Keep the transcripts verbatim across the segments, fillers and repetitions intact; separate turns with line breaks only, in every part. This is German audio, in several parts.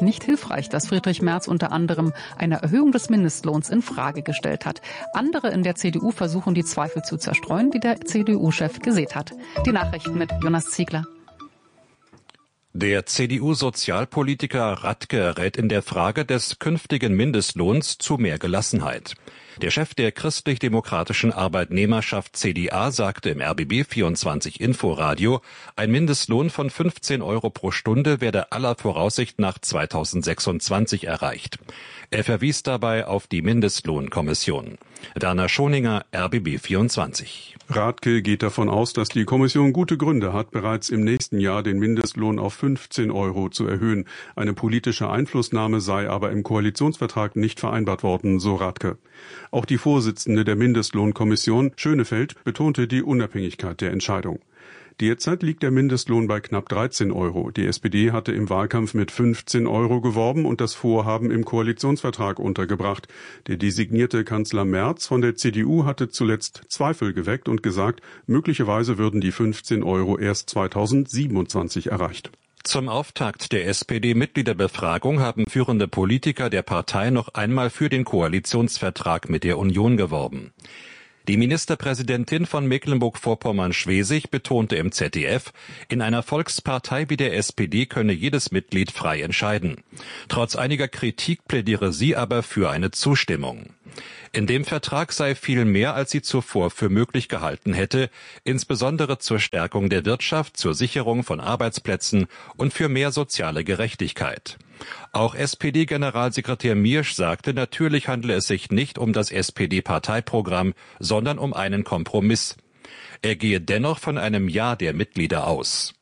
sich nicht hilfreich, dass Friedrich Merz unter anderem eine Erhöhung des Mindestlohns in Frage gestellt hat. Andere in der C D U versuchen, die Zweifel zu zerstreuen, die der C D U-Chef gesät hat. Die Nachrichten mit Jonas Ziegler.
Der C D U-Sozialpolitiker Radke rät in der Frage des künftigen Mindestlohns zu mehr Gelassenheit. Der Chef der christlich-demokratischen Arbeitnehmerschaft C D A sagte im R B B vierundzwanzig Inforadio, ein Mindestlohn von fünfzehn Euro pro Stunde werde aller Voraussicht nach zweitausendsechsundzwanzig erreicht. Er verwies dabei auf die Mindestlohnkommission. Werner Schoninger, R B B vierundzwanzig.
Radke geht davon aus, dass die Kommission gute Gründe hat, bereits im nächsten Jahr den Mindestlohn auf fünfzehn Euro zu erhöhen. Eine politische Einflussnahme sei aber im Koalitionsvertrag nicht vereinbart worden, so Radke. Auch die Vorsitzende der Mindestlohnkommission, Schönefeld, betonte die Unabhängigkeit der Entscheidung. Derzeit liegt der Mindestlohn bei knapp dreizehn Euro. Die S P D hatte im Wahlkampf mit fünfzehn Euro geworben und das Vorhaben im Koalitionsvertrag untergebracht. Der designierte Kanzler Merz von der C D U hatte zuletzt Zweifel geweckt und gesagt, möglicherweise würden die fünfzehn Euro erst zweitausendsiebenundzwanzig erreicht.
Zum Auftakt der S P D-Mitgliederbefragung haben führende Politiker der Partei noch einmal für den Koalitionsvertrag mit der Union geworben. Die Ministerpräsidentin von Mecklenburg-Vorpommern-Schwesig betonte im Z D F, in einer Volkspartei wie der S P D könne jedes Mitglied frei entscheiden. Trotz einiger Kritik plädiere sie aber für eine Zustimmung. In dem Vertrag sei viel mehr, als sie zuvor für möglich gehalten hätte, insbesondere zur Stärkung der Wirtschaft, zur Sicherung von Arbeitsplätzen und für mehr soziale Gerechtigkeit. Auch S P D-Generalsekretär Miersch sagte, natürlich handle es sich nicht um das S P D-Parteiprogramm, sondern um einen Kompromiss. Er gehe dennoch von einem Ja der Mitglieder aus.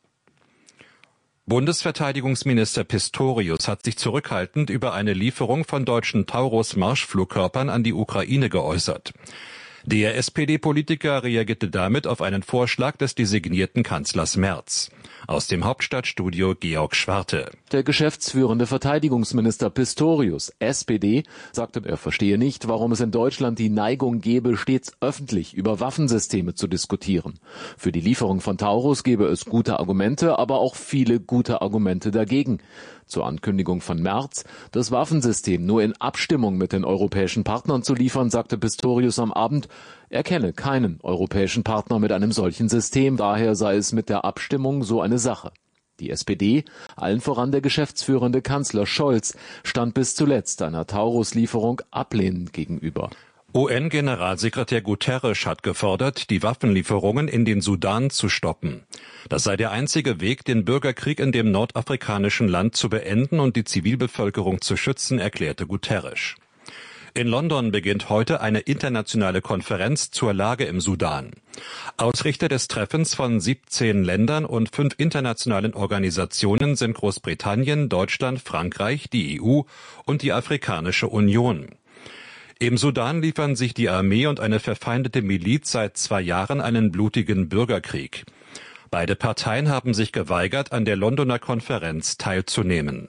Bundesverteidigungsminister Pistorius hat sich zurückhaltend über eine Lieferung von deutschen Taurus-Marschflugkörpern an die Ukraine geäußert. Der S P D-Politiker reagierte damit auf einen Vorschlag des designierten Kanzlers Merz. Aus dem Hauptstadtstudio Georg Schwarte.
Der geschäftsführende Verteidigungsminister Pistorius, S P D, sagte, er verstehe nicht, warum es in Deutschland die Neigung gebe, stets öffentlich über Waffensysteme zu diskutieren. Für die Lieferung von Taurus gebe es gute Argumente, aber auch viele gute Argumente dagegen. Zur Ankündigung von Merz, das Waffensystem nur in Abstimmung mit den europäischen Partnern zu liefern, sagte Pistorius am Abend, er kenne keinen europäischen Partner mit einem solchen System, daher sei es mit der Abstimmung so eine Sache. Die S P D, allen voran der geschäftsführende Kanzler Scholz, stand bis zuletzt einer Taurus-Lieferung ablehnend gegenüber.
U N-Generalsekretär Guterres hat gefordert, die Waffenlieferungen in den Sudan zu stoppen. Das sei der einzige Weg, den Bürgerkrieg in dem nordafrikanischen Land zu beenden und die Zivilbevölkerung zu schützen, erklärte Guterres. In London beginnt heute eine internationale Konferenz zur Lage im Sudan. Ausrichter des Treffens von siebzehn Ländern und fünf internationalen Organisationen sind Großbritannien, Deutschland, Frankreich, die E U und die Afrikanische Union. Im Sudan liefern sich die Armee und eine verfeindete Miliz seit zwei Jahren einen blutigen Bürgerkrieg. Beide Parteien haben sich geweigert, an der Londoner Konferenz teilzunehmen.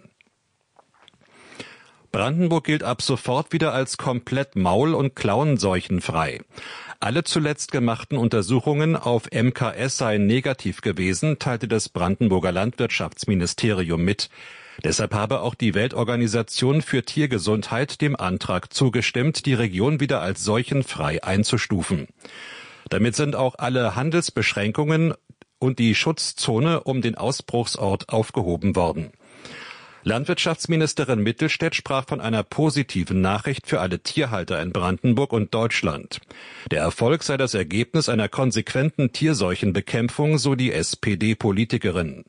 Brandenburg gilt ab sofort wieder als komplett maul- und klauenseuchenfrei. Alle zuletzt gemachten Untersuchungen auf M K S seien negativ gewesen, teilte das Brandenburger Landwirtschaftsministerium mit. Deshalb habe auch die Weltorganisation für Tiergesundheit dem Antrag zugestimmt, die Region wieder als seuchenfrei einzustufen. Damit sind auch alle Handelsbeschränkungen und die Schutzzone um den Ausbruchsort aufgehoben worden. Landwirtschaftsministerin Mittelstädt sprach von einer positiven Nachricht für alle Tierhalter in Brandenburg und Deutschland. Der Erfolg sei das Ergebnis einer konsequenten Tierseuchenbekämpfung, so die S P D-Politikerin.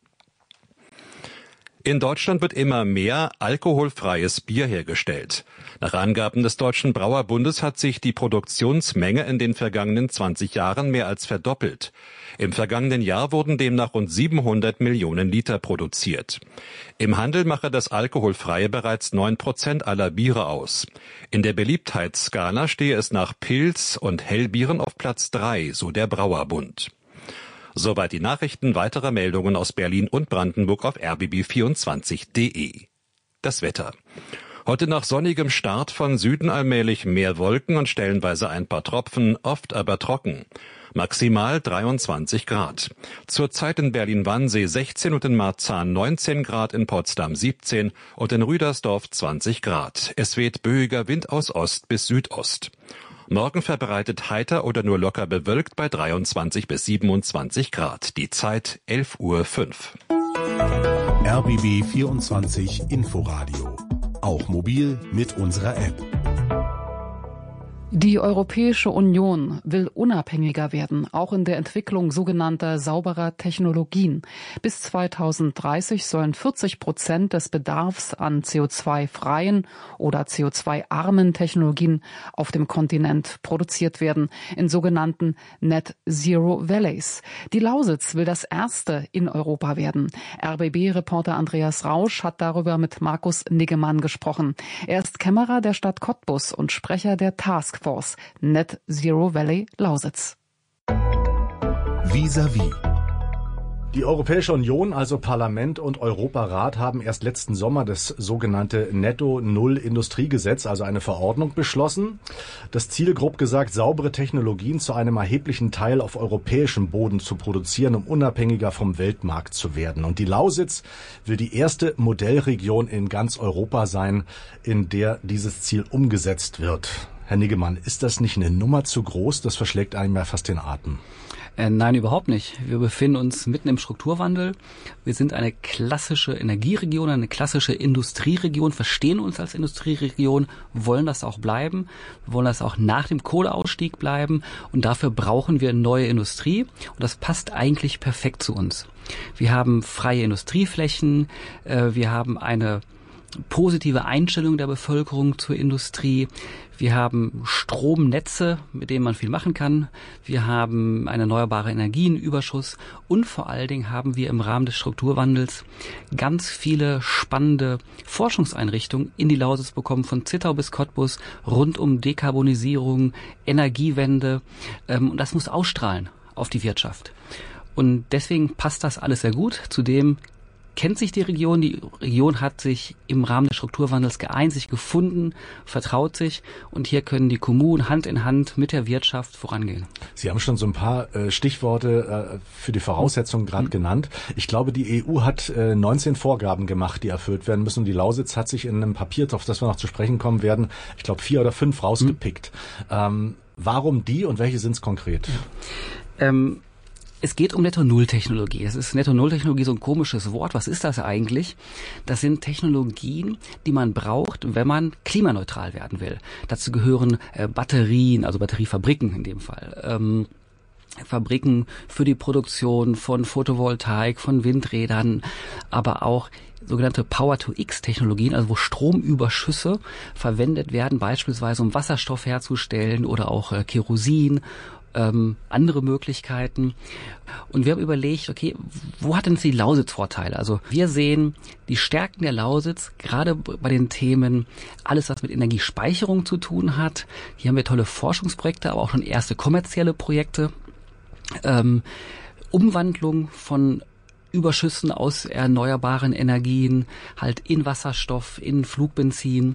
In Deutschland wird immer mehr alkoholfreies Bier hergestellt. Nach Angaben des Deutschen Brauerbundes hat sich die Produktionsmenge in den vergangenen zwanzig Jahren mehr als verdoppelt. Im vergangenen Jahr wurden demnach rund siebenhundert Millionen Liter produziert. Im Handel mache das Alkoholfreie bereits neun Prozent aller Biere aus. In der Beliebtheitsskala stehe es nach Pils und Hellbieren auf Platz drei, so der Brauerbund. Soweit die Nachrichten, weitere Meldungen aus Berlin und Brandenburg auf r b b vierundzwanzig punkt d e. Das Wetter. Heute nach sonnigem Start von Süden allmählich mehr Wolken und stellenweise ein paar Tropfen, oft aber trocken. Maximal dreiundzwanzig Grad. Zurzeit in Berlin-Wannsee sechzehn und in Marzahn neunzehn Grad, in Potsdam siebzehn und in Rüdersdorf zwanzig Grad. Es weht böiger Wind aus Ost bis Südost. Morgen verbreitet heiter oder nur locker bewölkt bei dreiundzwanzig bis siebenundzwanzig Grad. Die Zeit elf Uhr fünf.
R B B vierundzwanzig Inforadio. Auch mobil mit unserer App.
Die Europäische Union will unabhängiger werden, auch in der Entwicklung sogenannter sauberer Technologien. Bis zweitausenddreißig sollen vierzig Prozent des Bedarfs an C O zwei freien oder C O zwei armen Technologien auf dem Kontinent produziert werden, in sogenannten Net Zero Valleys. Die Lausitz will das erste in Europa werden. R B B-Reporter Andreas Rausch hat darüber mit Markus Niggemann gesprochen. Er ist Kämmerer der Stadt Cottbus und Sprecher der Task Force Net Zero Valley Lausitz.
Vis-à-vis.
Die Europäische Union, also Parlament und Europarat, haben erst letzten Sommer das sogenannte Netto-Null-Industriegesetz, also eine Verordnung, beschlossen. Das Ziel, grob gesagt, saubere Technologien zu einem erheblichen Teil auf europäischem Boden zu produzieren, um unabhängiger vom Weltmarkt zu werden. Und die Lausitz will die erste Modellregion in ganz Europa sein, in der dieses Ziel umgesetzt wird. Herr Niggemann, ist das nicht eine Nummer zu groß? Das verschlägt einem ja fast den Atem.
Äh, nein, überhaupt nicht. Wir befinden uns mitten im Strukturwandel. Wir sind eine klassische Energieregion, eine klassische Industrieregion, verstehen uns als Industrieregion, wollen das auch bleiben, wollen das auch nach dem Kohleausstieg bleiben. Und dafür brauchen wir neue Industrie. Und das passt eigentlich perfekt zu uns. Wir haben freie Industrieflächen, äh, wir haben eine positive Einstellung der Bevölkerung zur Industrie. Wir haben Stromnetze, mit denen man viel machen kann. Wir haben einen erneuerbaren Energienüberschuss. Und vor allen Dingen haben wir im Rahmen des Strukturwandels ganz viele spannende Forschungseinrichtungen in die Lausitz bekommen, von Zittau bis Cottbus, rund um Dekarbonisierung, Energiewende. Und das muss ausstrahlen auf die Wirtschaft. Und deswegen passt das alles sehr gut. Zudem kennt sich die Region. Die Region hat sich im Rahmen des Strukturwandels geeint, sich gefunden, vertraut sich. Und hier können die Kommunen Hand in Hand mit der Wirtschaft vorangehen.
Sie haben schon so ein paar äh, Stichworte äh, für die Voraussetzungen gerade mhm. genannt. Ich glaube, die E U hat äh, neunzehn Vorgaben gemacht, die erfüllt werden müssen. Und die Lausitz hat sich in einem Papier, auf das wir noch zu sprechen kommen werden, ich glaube vier oder fünf rausgepickt. Mhm. Ähm, warum die und welche sind es konkret?
Ja. Ähm Es geht um Netto-Null-Technologie. Das ist Netto-Null-Technologie so ein komisches Wort. Was ist das eigentlich? Das sind Technologien, die man braucht, wenn man klimaneutral werden will. Dazu gehören äh, Batterien, also Batteriefabriken in dem Fall. Ähm, Fabriken für die Produktion von Photovoltaik, von Windrädern, aber auch sogenannte Power-to-X-Technologien, also wo Stromüberschüsse verwendet werden, beispielsweise um Wasserstoff herzustellen oder auch äh, Kerosin, Ähm, andere Möglichkeiten. Und wir haben überlegt, okay, wo hat denn die Lausitz Vorteile? Also wir sehen die Stärken der Lausitz, gerade bei den Themen, alles was mit Energiespeicherung zu tun hat. Hier haben wir tolle Forschungsprojekte, aber auch schon erste kommerzielle Projekte. Ähm, Umwandlung von Überschüssen aus erneuerbaren Energien, halt in Wasserstoff, in Flugbenzin,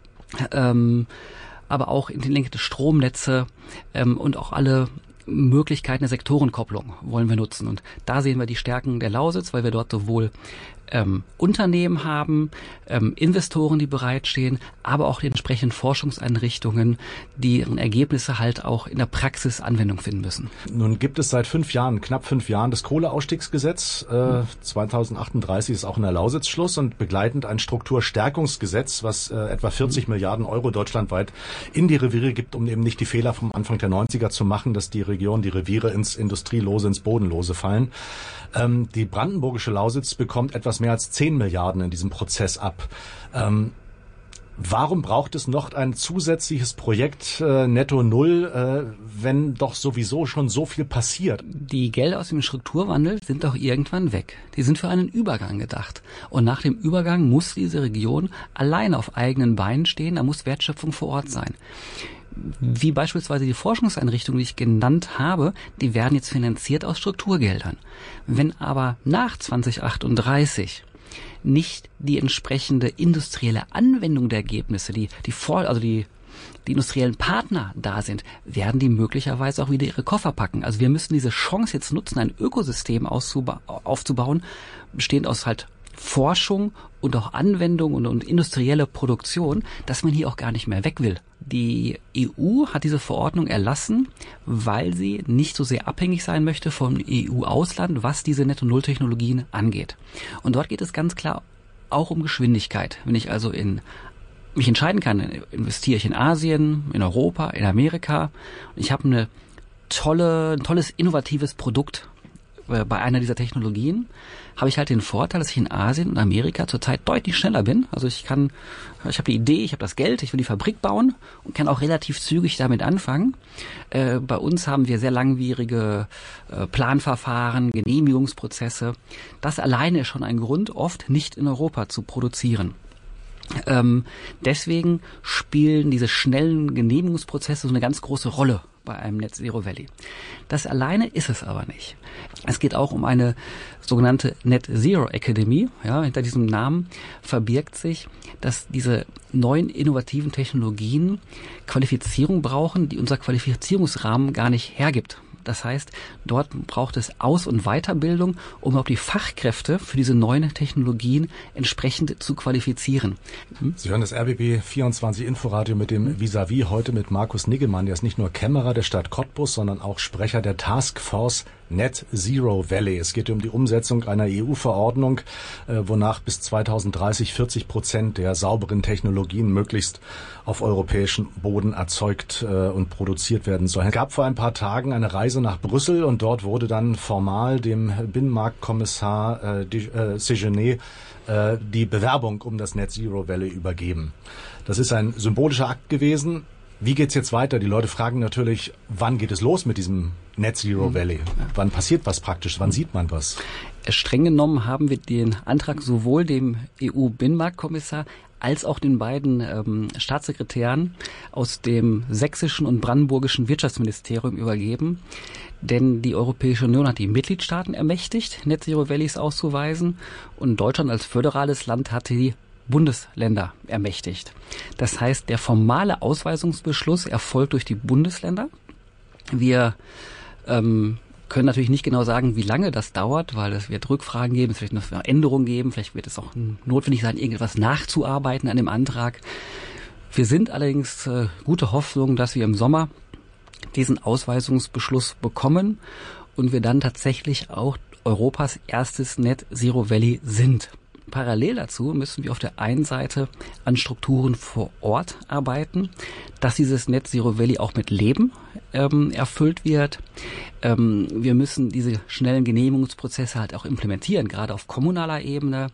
ähm, aber auch intelligente Stromnetze ähm, und auch alle Möglichkeiten der Sektorenkopplung wollen wir nutzen. Und da sehen wir die Stärken der Lausitz, weil wir dort sowohl ähm, Unternehmen haben, ähm, Investoren, die bereitstehen, aber auch die entsprechenden Forschungseinrichtungen, die ihren Ergebnisse halt auch in der Praxis Anwendung finden müssen.
Nun gibt es seit fünf Jahren, knapp fünf Jahren, das Kohleausstiegsgesetz. Äh, zweitausendachtunddreißig ist auch in der Lausitz Schluss und begleitend ein Strukturstärkungsgesetz, was äh, etwa vierzig mhm. Milliarden Euro deutschlandweit in die Reviere gibt, um eben nicht die Fehler vom Anfang der neunziger zu machen, dass die Region, die Reviere ins Industrielose, ins Bodenlose fallen. Ähm, die brandenburgische Lausitz bekommt etwas mehr als zehn Milliarden in diesem Prozess ab. Ähm, warum braucht es noch ein zusätzliches Projekt äh, Netto Null, äh, wenn doch sowieso schon so viel passiert?
Die Gelder aus dem Strukturwandel sind doch irgendwann weg. Die sind für einen Übergang gedacht. Und nach dem Übergang muss diese Region alleine auf eigenen Beinen stehen. Da muss Wertschöpfung vor Ort sein. Wie beispielsweise die Forschungseinrichtungen, die ich genannt habe, die werden jetzt finanziert aus Strukturgeldern. Wenn aber nach zweitausendachtunddreißig nicht die entsprechende industrielle Anwendung der Ergebnisse, die, die vor, also die die industriellen Partner da sind, werden die möglicherweise auch wieder ihre Koffer packen. Also wir müssen diese Chance jetzt nutzen, ein Ökosystem auszuba- aufzubauen, bestehend aus halt Forschung und auch Anwendung und, und industrielle Produktion, dass man hier auch gar nicht mehr weg will. Die E U hat diese Verordnung erlassen, weil sie nicht so sehr abhängig sein möchte vom E U-Ausland, was diese Netto-Null-Technologien angeht. Und dort geht es ganz klar auch um Geschwindigkeit. Wenn ich also in mich entscheiden kann, investiere ich in Asien, in Europa, in Amerika, und ich habe eine tolle, ein tolles, innovatives Produkt bei einer dieser Technologien, habe ich halt den Vorteil, dass ich in Asien und Amerika zurzeit deutlich schneller bin. Also ich kann, ich habe die Idee, ich habe das Geld, ich will die Fabrik bauen und kann auch relativ zügig damit anfangen. Äh, bei uns haben wir sehr langwierige äh, Planverfahren, Genehmigungsprozesse. Das alleine ist schon ein Grund, oft nicht in Europa zu produzieren. Ähm, deswegen spielen diese schnellen Genehmigungsprozesse so eine ganz große Rolle bei einem Net Zero Valley. Das alleine ist es aber nicht. Es geht auch um eine sogenannte Net Zero Academy. Ja, hinter diesem Namen verbirgt sich, dass diese neuen innovativen Technologien Qualifizierung brauchen, die unser Qualifizierungsrahmen gar nicht hergibt. Das heißt, dort braucht es Aus- und Weiterbildung, um auch die Fachkräfte für diese neuen Technologien entsprechend zu qualifizieren.
Hm? Sie hören das R B B vierundzwanzig Inforadio mit dem Vis-à-vis heute mit Markus Niggemann. Der ist nicht nur Kämmerer der Stadt Cottbus, sondern auch Sprecher der Taskforce Net Zero Valley. Es geht um die Umsetzung einer E U-Verordnung, äh, wonach bis zweitausenddreißig vierzig Prozent der sauberen Technologien möglichst auf europäischem Boden erzeugt äh, und produziert werden sollen. Es gab vor ein paar Tagen eine Reise nach Brüssel und dort wurde dann formal dem Binnenmarktkommissar äh, äh, Séjourné äh, die Bewerbung um das Net Zero Valley übergeben. Das ist ein symbolischer Akt gewesen. Wie geht's jetzt weiter? Die Leute fragen natürlich, wann geht es los mit diesem Net Zero Valley? Wann passiert was praktisch? Wann sieht man was?
Streng genommen haben wir den Antrag sowohl dem E U-Binnenmarktkommissar als auch den beiden ähm, Staatssekretären aus dem sächsischen und brandenburgischen Wirtschaftsministerium übergeben. Denn die Europäische Union hat die Mitgliedstaaten ermächtigt, Net Zero Valleys auszuweisen, und Deutschland als föderales Land hatte die Bundesländer ermächtigt. Das heißt, der formale Ausweisungsbeschluss erfolgt durch die Bundesländer. Wir ähm, können natürlich nicht genau sagen, wie lange das dauert, weil es wird Rückfragen geben, es wird noch Änderungen geben, vielleicht wird es auch notwendig sein, irgendetwas nachzuarbeiten an dem Antrag. Wir sind allerdings äh, gute Hoffnung, dass wir im Sommer diesen Ausweisungsbeschluss bekommen und wir dann tatsächlich auch Europas erstes Net Zero Valley sind. Parallel dazu müssen wir auf der einen Seite an Strukturen vor Ort arbeiten, dass dieses Net Zero Valley auch mit Leben ähm, erfüllt wird. Ähm, wir müssen diese schnellen Genehmigungsprozesse halt auch implementieren, gerade auf kommunaler Ebene.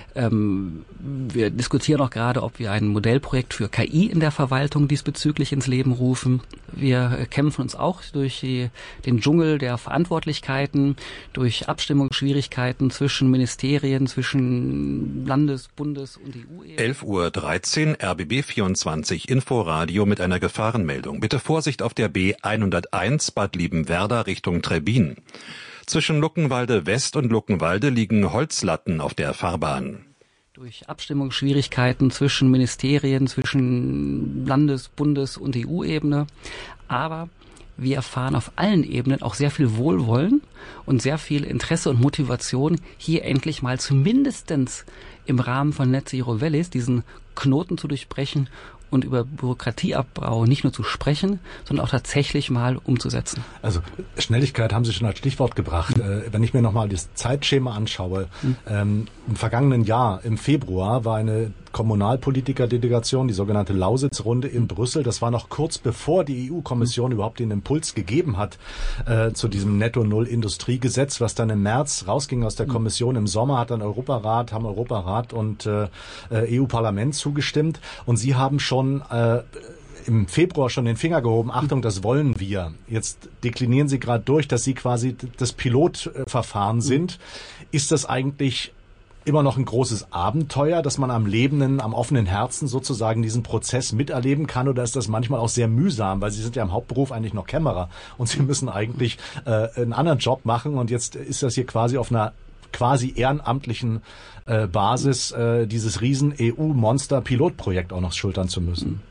Ähm, wir diskutieren auch gerade, ob wir ein Modellprojekt für K I in der Verwaltung diesbezüglich ins Leben rufen. Wir kämpfen uns auch durch die, den Dschungel der Verantwortlichkeiten, durch Abstimmungsschwierigkeiten zwischen Ministerien, zwischen Landes-, Bundes- und E U-Ebene.
elf Uhr dreizehn, R B B vierundzwanzig Inforadio mit einer Gefahrenmeldung. Bitte Vorsicht auf der B hunderteins Bad Liebenwerda Richtung Trebbin. Zwischen Luckenwalde West und Luckenwalde liegen Holzlatten auf der Fahrbahn.
Durch Abstimmungsschwierigkeiten zwischen Ministerien, zwischen Landes-, Bundes- und E U-Ebene. Aber wir erfahren auf allen Ebenen auch sehr viel Wohlwollen und sehr viel Interesse und Motivation, hier endlich mal zumindestens im Rahmen von Net Zero Valleys diesen Knoten zu durchbrechen und über Bürokratieabbau nicht nur zu sprechen, sondern auch tatsächlich mal umzusetzen.
Also Schnelligkeit haben Sie schon als Stichwort gebracht. Äh, wenn ich mir nochmal das Zeitschema anschaue, hm. ähm, im vergangenen Jahr, im Februar, war eine Kommunalpolitiker-Delegation, die sogenannte Lausitzrunde in Brüssel. Das war noch kurz bevor die E U-Kommission hm. überhaupt den Impuls gegeben hat äh, zu diesem Netto-Null-Industriegesetz, was dann im März rausging aus der hm. Kommission. Im Sommer hat dann Europarat, haben Europarat und äh, E U-Parlament zugestimmt. Und Sie haben schon Äh, im Februar schon den Finger gehoben, Achtung, das wollen wir. Jetzt deklinieren Sie gerade durch, dass Sie quasi das Pilotverfahren sind. Ist das eigentlich immer noch ein großes Abenteuer, dass man am lebenden, am offenen Herzen sozusagen diesen Prozess miterleben kann, oder ist das manchmal auch sehr mühsam, weil Sie sind ja im Hauptberuf eigentlich noch Kämmerer und Sie müssen eigentlich äh, einen anderen Job machen und jetzt ist das hier quasi auf einer quasi ehrenamtlichen äh, Basis äh, dieses riesen E U-Monster-Pilotprojekt auch noch schultern zu müssen?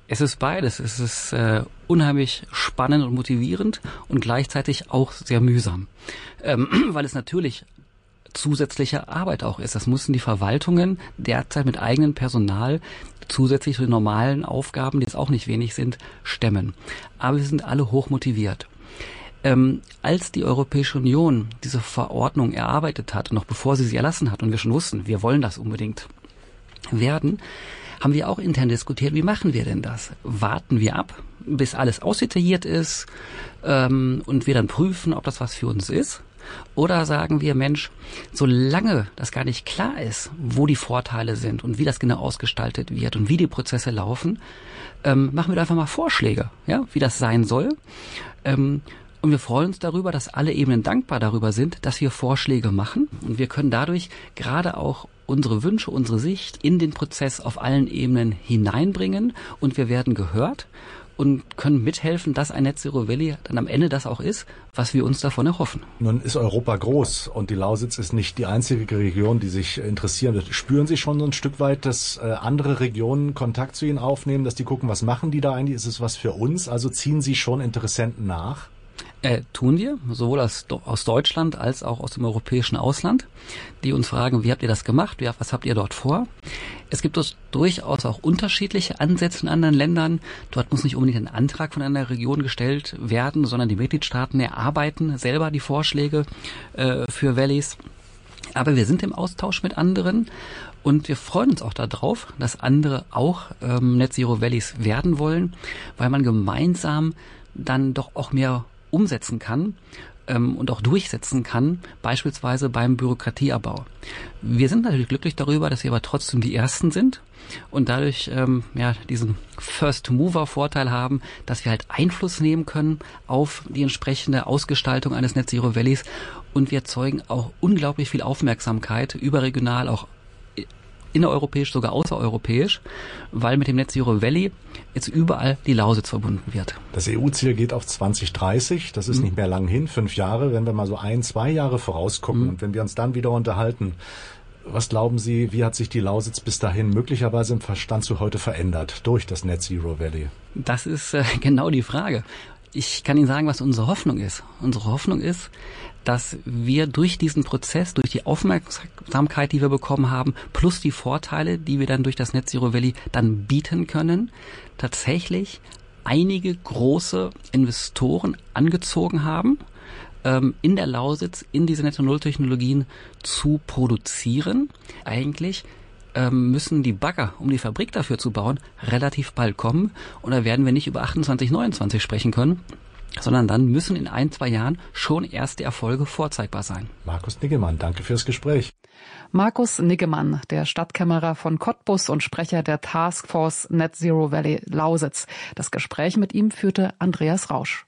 Es ist beides. Es ist äh, unheimlich spannend und motivierend und gleichzeitig auch sehr mühsam, ähm, weil es natürlich zusätzliche Arbeit auch ist. Das mussten die Verwaltungen derzeit mit eigenem Personal zusätzlich zu den normalen Aufgaben, die jetzt auch nicht wenig sind, stemmen. Aber wir sind alle hoch motiviert. Ähm, als die Europäische Union diese Verordnung erarbeitet hat, noch bevor sie sie erlassen hat und wir schon wussten, wir wollen das unbedingt werden, haben wir auch intern diskutiert, wie machen wir denn das? Warten wir ab, bis alles ausdetailliert ist ähm, und wir dann prüfen, ob das was für uns ist? Oder sagen wir, Mensch, solange das gar nicht klar ist, wo die Vorteile sind und wie das genau ausgestaltet wird und wie die Prozesse laufen, ähm, machen wir da einfach mal Vorschläge, ja, wie das sein soll. Ähm, und wir freuen uns darüber, dass alle Ebenen dankbar darüber sind, dass wir Vorschläge machen. Und wir können dadurch gerade auch unsere Wünsche, unsere Sicht in den Prozess auf allen Ebenen hineinbringen und wir werden gehört und können mithelfen, dass ein Net Zero Valley dann am Ende das auch ist, was wir uns davon erhoffen.
Nun ist Europa groß und die Lausitz ist nicht die einzige Region, die sich interessieren wird. Spüren Sie schon so ein Stück weit, dass äh, andere Regionen Kontakt zu Ihnen aufnehmen, dass die gucken, was machen die da eigentlich? Ist es was für uns? Also ziehen Sie schon Interessenten nach?
Äh, tun wir, sowohl aus, aus Deutschland als auch aus dem europäischen Ausland, die uns fragen, wie habt ihr das gemacht, wie, was habt ihr dort vor? Es gibt durchaus auch unterschiedliche Ansätze in anderen Ländern. Dort muss nicht unbedingt ein Antrag von einer Region gestellt werden, sondern die Mitgliedstaaten erarbeiten selber die Vorschläge äh, für Valleys. Aber wir sind im Austausch mit anderen und wir freuen uns auch darauf, dass andere auch ähm, Net Zero Valleys werden wollen, weil man gemeinsam dann doch auch mehr umsetzen kann ähm, und auch durchsetzen kann, beispielsweise beim Bürokratieabbau. Wir sind natürlich glücklich darüber, dass wir aber trotzdem die Ersten sind und dadurch ähm, ja diesen First-Mover-Vorteil haben, dass wir halt Einfluss nehmen können auf die entsprechende Ausgestaltung eines Net Zero Valleys und wir erzeugen auch unglaublich viel Aufmerksamkeit überregional, auch innereuropäisch, sogar außereuropäisch, weil mit dem Net Zero Valley jetzt überall die Lausitz verbunden wird.
Das E U-Ziel geht auf zwanzig dreißig, das ist mhm. nicht mehr lang hin, fünf Jahre. Wenn wir mal so ein, zwei Jahre vorausgucken mhm. und wenn wir uns dann wieder unterhalten, was glauben Sie, wie hat sich die Lausitz bis dahin möglicherweise im Verstand zu heute verändert durch das Net Zero Valley?
Das ist äh, genau die Frage. Ich kann Ihnen sagen, was unsere Hoffnung ist. Unsere Hoffnung ist, dass wir durch diesen Prozess, durch die Aufmerksamkeit, die wir bekommen haben, plus die Vorteile, die wir dann durch das Net Zero Valley dann bieten können, tatsächlich einige große Investoren angezogen haben, ähm, in der Lausitz in diese Netto-Null-Technologien zu produzieren. Eigentlich ähm, müssen die Bagger, um die Fabrik dafür zu bauen, relativ bald kommen. Und da werden wir nicht über achtundzwanzig, neunundzwanzig sprechen können, sondern dann müssen in ein, zwei Jahren schon erste Erfolge vorzeigbar sein.
Markus Niggemann, danke fürs Gespräch.
Markus Niggemann, der Stadtkämmerer von Cottbus und Sprecher der Taskforce Net Zero Valley Lausitz. Das Gespräch mit ihm führte Andreas Rausch.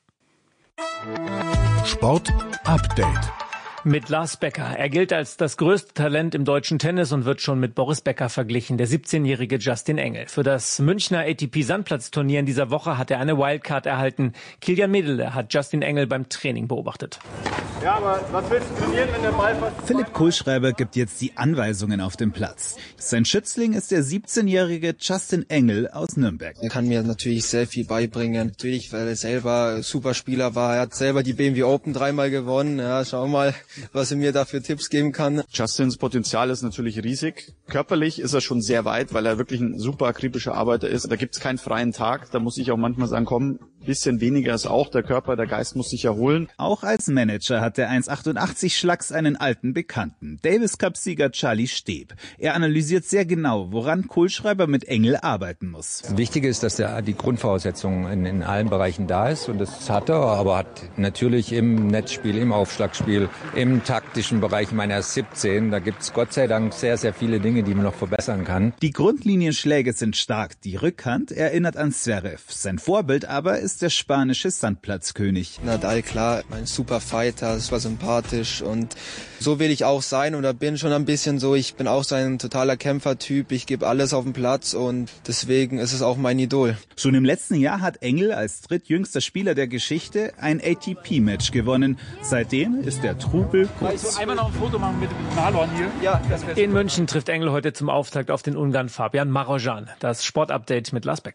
Sport Update.
Mit Lars Becker. Er gilt als das größte Talent im deutschen Tennis und wird schon mit Boris Becker verglichen, der siebzehnjährige Justin Engel. Für das Münchner A T P-Sandplatzturnier in dieser Woche hat er eine Wildcard erhalten. Kilian Mädele hat Justin Engel beim Training beobachtet.
Ja, aber was willst du trainieren, wenn der Ball fast...
Philipp Kohlschreiber gibt jetzt die Anweisungen auf dem Platz. Sein Schützling ist der siebzehnjährige Justin Engel aus Nürnberg.
Er kann mir natürlich sehr viel beibringen. Natürlich, weil er selber Superspieler war. Er hat selber die B M W Open dreimal gewonnen. Ja, schau mal, was er mir da für Tipps geben kann.
Justins Potenzial ist natürlich riesig. Körperlich ist er schon sehr weit, weil er wirklich ein super akribischer Arbeiter ist. Da gibt es keinen freien Tag. Da muss ich auch manchmal sagen, komm, bisschen weniger ist auch. Der Körper, der Geist muss sich erholen.
Auch als Manager hat der eins Komma achtundachtzig Schlags einen alten Bekannten, Davis Cup-Sieger Charlie Steb. Er analysiert sehr genau, woran Kohlschreiber mit Engel arbeiten muss.
Wichtig ist, dass der, die Grundvoraussetzung in, in allen Bereichen da ist und das hat er, aber hat natürlich im Netzspiel, im Aufschlagspiel, im taktischen Bereich meiner siebzehn, da gibt es Gott sei Dank sehr, sehr viele Dinge, die man noch verbessern kann.
Die Grundlinienschläge sind stark, die Rückhand erinnert an Zverev. Sein Vorbild aber ist der spanische Sandplatzkönig.
Nadal, klar, ein super Fighter, das war sympathisch und so will ich auch sein oder bin schon ein bisschen so. Ich bin auch so ein totaler Kämpfertyp, ich gebe alles auf den Platz und deswegen ist es auch mein Idol.
Schon im letzten Jahr hat Engel als drittjüngster Spieler der Geschichte ein A T P-Match gewonnen. Seitdem ist der Trubel kurz.
Einmal noch ein Foto machen mit dem Nalon hier. Ja, das In München trifft Engel heute zum Auftakt auf den Ungarn Fabian Marozsan. Das Sportupdate mit Lars Becker.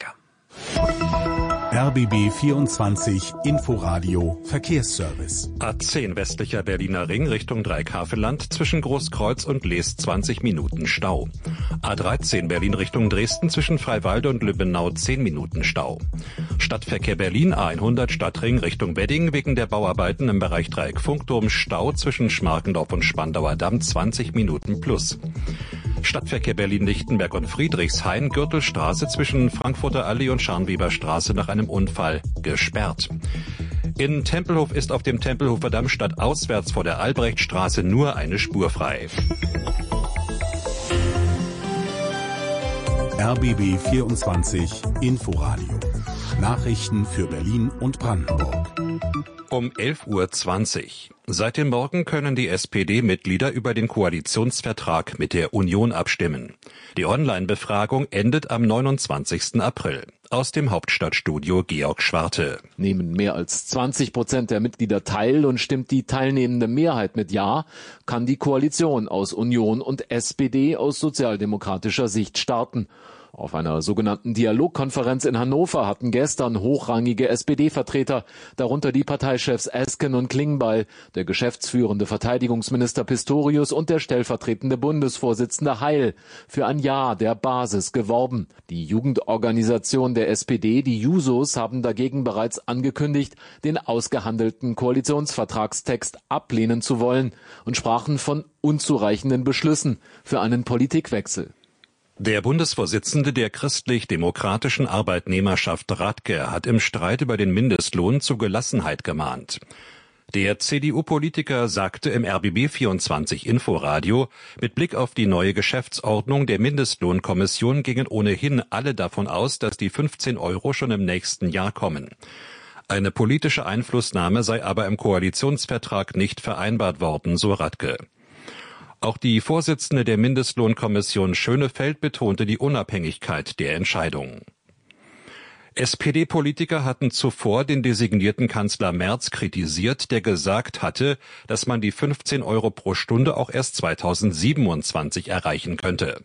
R B B vierundzwanzig Inforadio Verkehrsservice.
A zehn westlicher Berliner Ring Richtung Dreieckhavelland zwischen Großkreuz und Lees zwanzig Minuten Stau. A dreizehn Berlin Richtung Dresden zwischen Freiwalde und Lübbenau zehn Minuten Stau. Stadtverkehr Berlin A hundert Stadtring Richtung Wedding wegen der Bauarbeiten im Bereich Dreieck Funkturm Stau zwischen Schmarkendorf und Spandauer Damm zwanzig Minuten plus. Stadtverkehr Berlin-Lichtenberg und Friedrichshain, Gürtelstraße zwischen Frankfurter Allee und Scharnweber Straße nach einem Unfall gesperrt. In Tempelhof ist auf dem Tempelhofer Damm stadtauswärts vor der Albrechtstraße nur eine Spur frei.
R B B vierundzwanzig Inforadio. Nachrichten für Berlin und Brandenburg.
Um elf Uhr zwanzig. Seit dem Morgen können die S P D-Mitglieder über den Koalitionsvertrag mit der Union abstimmen. Die Online-Befragung endet am neunundzwanzigsten April. Aus dem Hauptstadtstudio Georg Schwarte.
Nehmen mehr als zwanzig Prozent der Mitglieder teil und stimmt die teilnehmende Mehrheit mit Ja, kann die Koalition aus Union und S P D aus sozialdemokratischer Sicht starten. Auf einer sogenannten Dialogkonferenz in Hannover hatten gestern hochrangige S P D-Vertreter, darunter die Parteichefs Esken und Klingbeil, der geschäftsführende Verteidigungsminister Pistorius und der stellvertretende Bundesvorsitzende Heil, für ein Ja der Basis geworben. Die Jugendorganisation der S P D, die Jusos, haben dagegen bereits angekündigt, den ausgehandelten Koalitionsvertragstext ablehnen zu wollen und sprachen von unzureichenden Beschlüssen für einen Politikwechsel.
Der Bundesvorsitzende der christlich-demokratischen Arbeitnehmerschaft Radke hat im Streit über den Mindestlohn zu Gelassenheit gemahnt. Der C D U-Politiker sagte im R B B vierundzwanzig Inforadio, mit Blick auf die neue Geschäftsordnung der Mindestlohnkommission gingen ohnehin alle davon aus, dass die fünfzehn Euro schon im nächsten Jahr kommen. Eine politische Einflussnahme sei aber im Koalitionsvertrag nicht vereinbart worden, so Radke. Auch die Vorsitzende der Mindestlohnkommission Schönefeld betonte die Unabhängigkeit der Entscheidung. S P D-Politiker hatten zuvor den designierten Kanzler Merz kritisiert, der gesagt hatte, dass man die fünfzehn Euro pro Stunde auch erst zweitausendsiebenundzwanzig erreichen könnte.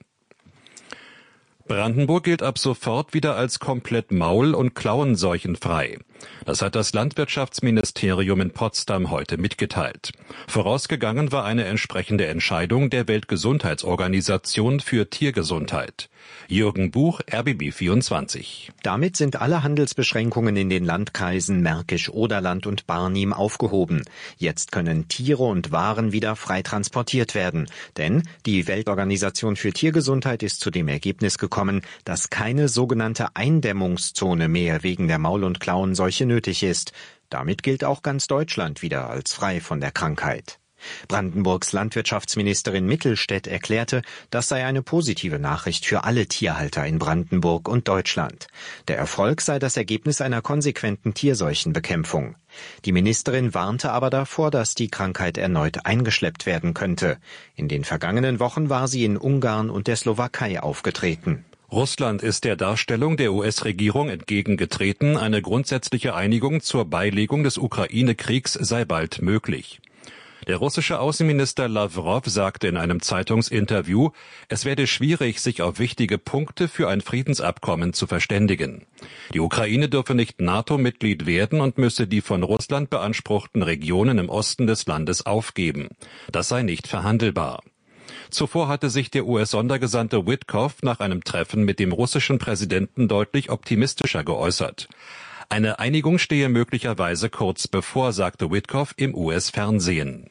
Brandenburg gilt ab sofort wieder als komplett maul- und klauenseuchenfrei. Das hat das Landwirtschaftsministerium in Potsdam heute mitgeteilt. Vorausgegangen war eine entsprechende Entscheidung der Weltgesundheitsorganisation für Tiergesundheit. Jürgen Buch, R B B vierundzwanzig.
Damit sind alle Handelsbeschränkungen in den Landkreisen Märkisch-Oderland und Barnim aufgehoben. Jetzt können Tiere und Waren wieder frei transportiert werden. Denn die Weltorganisation für Tiergesundheit ist zu dem Ergebnis gekommen, dass keine sogenannte Eindämmungszone mehr wegen der Maul- und Klauenseuche nötig ist. Damit gilt auch ganz Deutschland wieder als frei von der Krankheit. Brandenburgs Landwirtschaftsministerin Mittelstädt erklärte, das sei eine positive Nachricht für alle Tierhalter in Brandenburg und Deutschland. Der Erfolg sei das Ergebnis einer konsequenten Tierseuchenbekämpfung. Die Ministerin warnte aber davor, dass die Krankheit erneut eingeschleppt werden könnte. In den vergangenen Wochen war sie in Ungarn und der Slowakei aufgetreten.
Russland ist der Darstellung der U S-Regierung entgegengetreten, eine grundsätzliche Einigung zur Beilegung des Ukraine-Kriegs sei bald möglich. Der russische Außenminister Lawrow sagte in einem Zeitungsinterview, es werde schwierig, sich auf wichtige Punkte für ein Friedensabkommen zu verständigen. Die Ukraine dürfe nicht NATO-Mitglied werden und müsse die von Russland beanspruchten Regionen im Osten des Landes aufgeben. Das sei nicht verhandelbar. Zuvor hatte sich der U S-Sondergesandte Witkoff nach einem Treffen mit dem russischen Präsidenten deutlich optimistischer geäußert. Eine Einigung stehe möglicherweise kurz bevor, sagte Witkoff im U S-Fernsehen.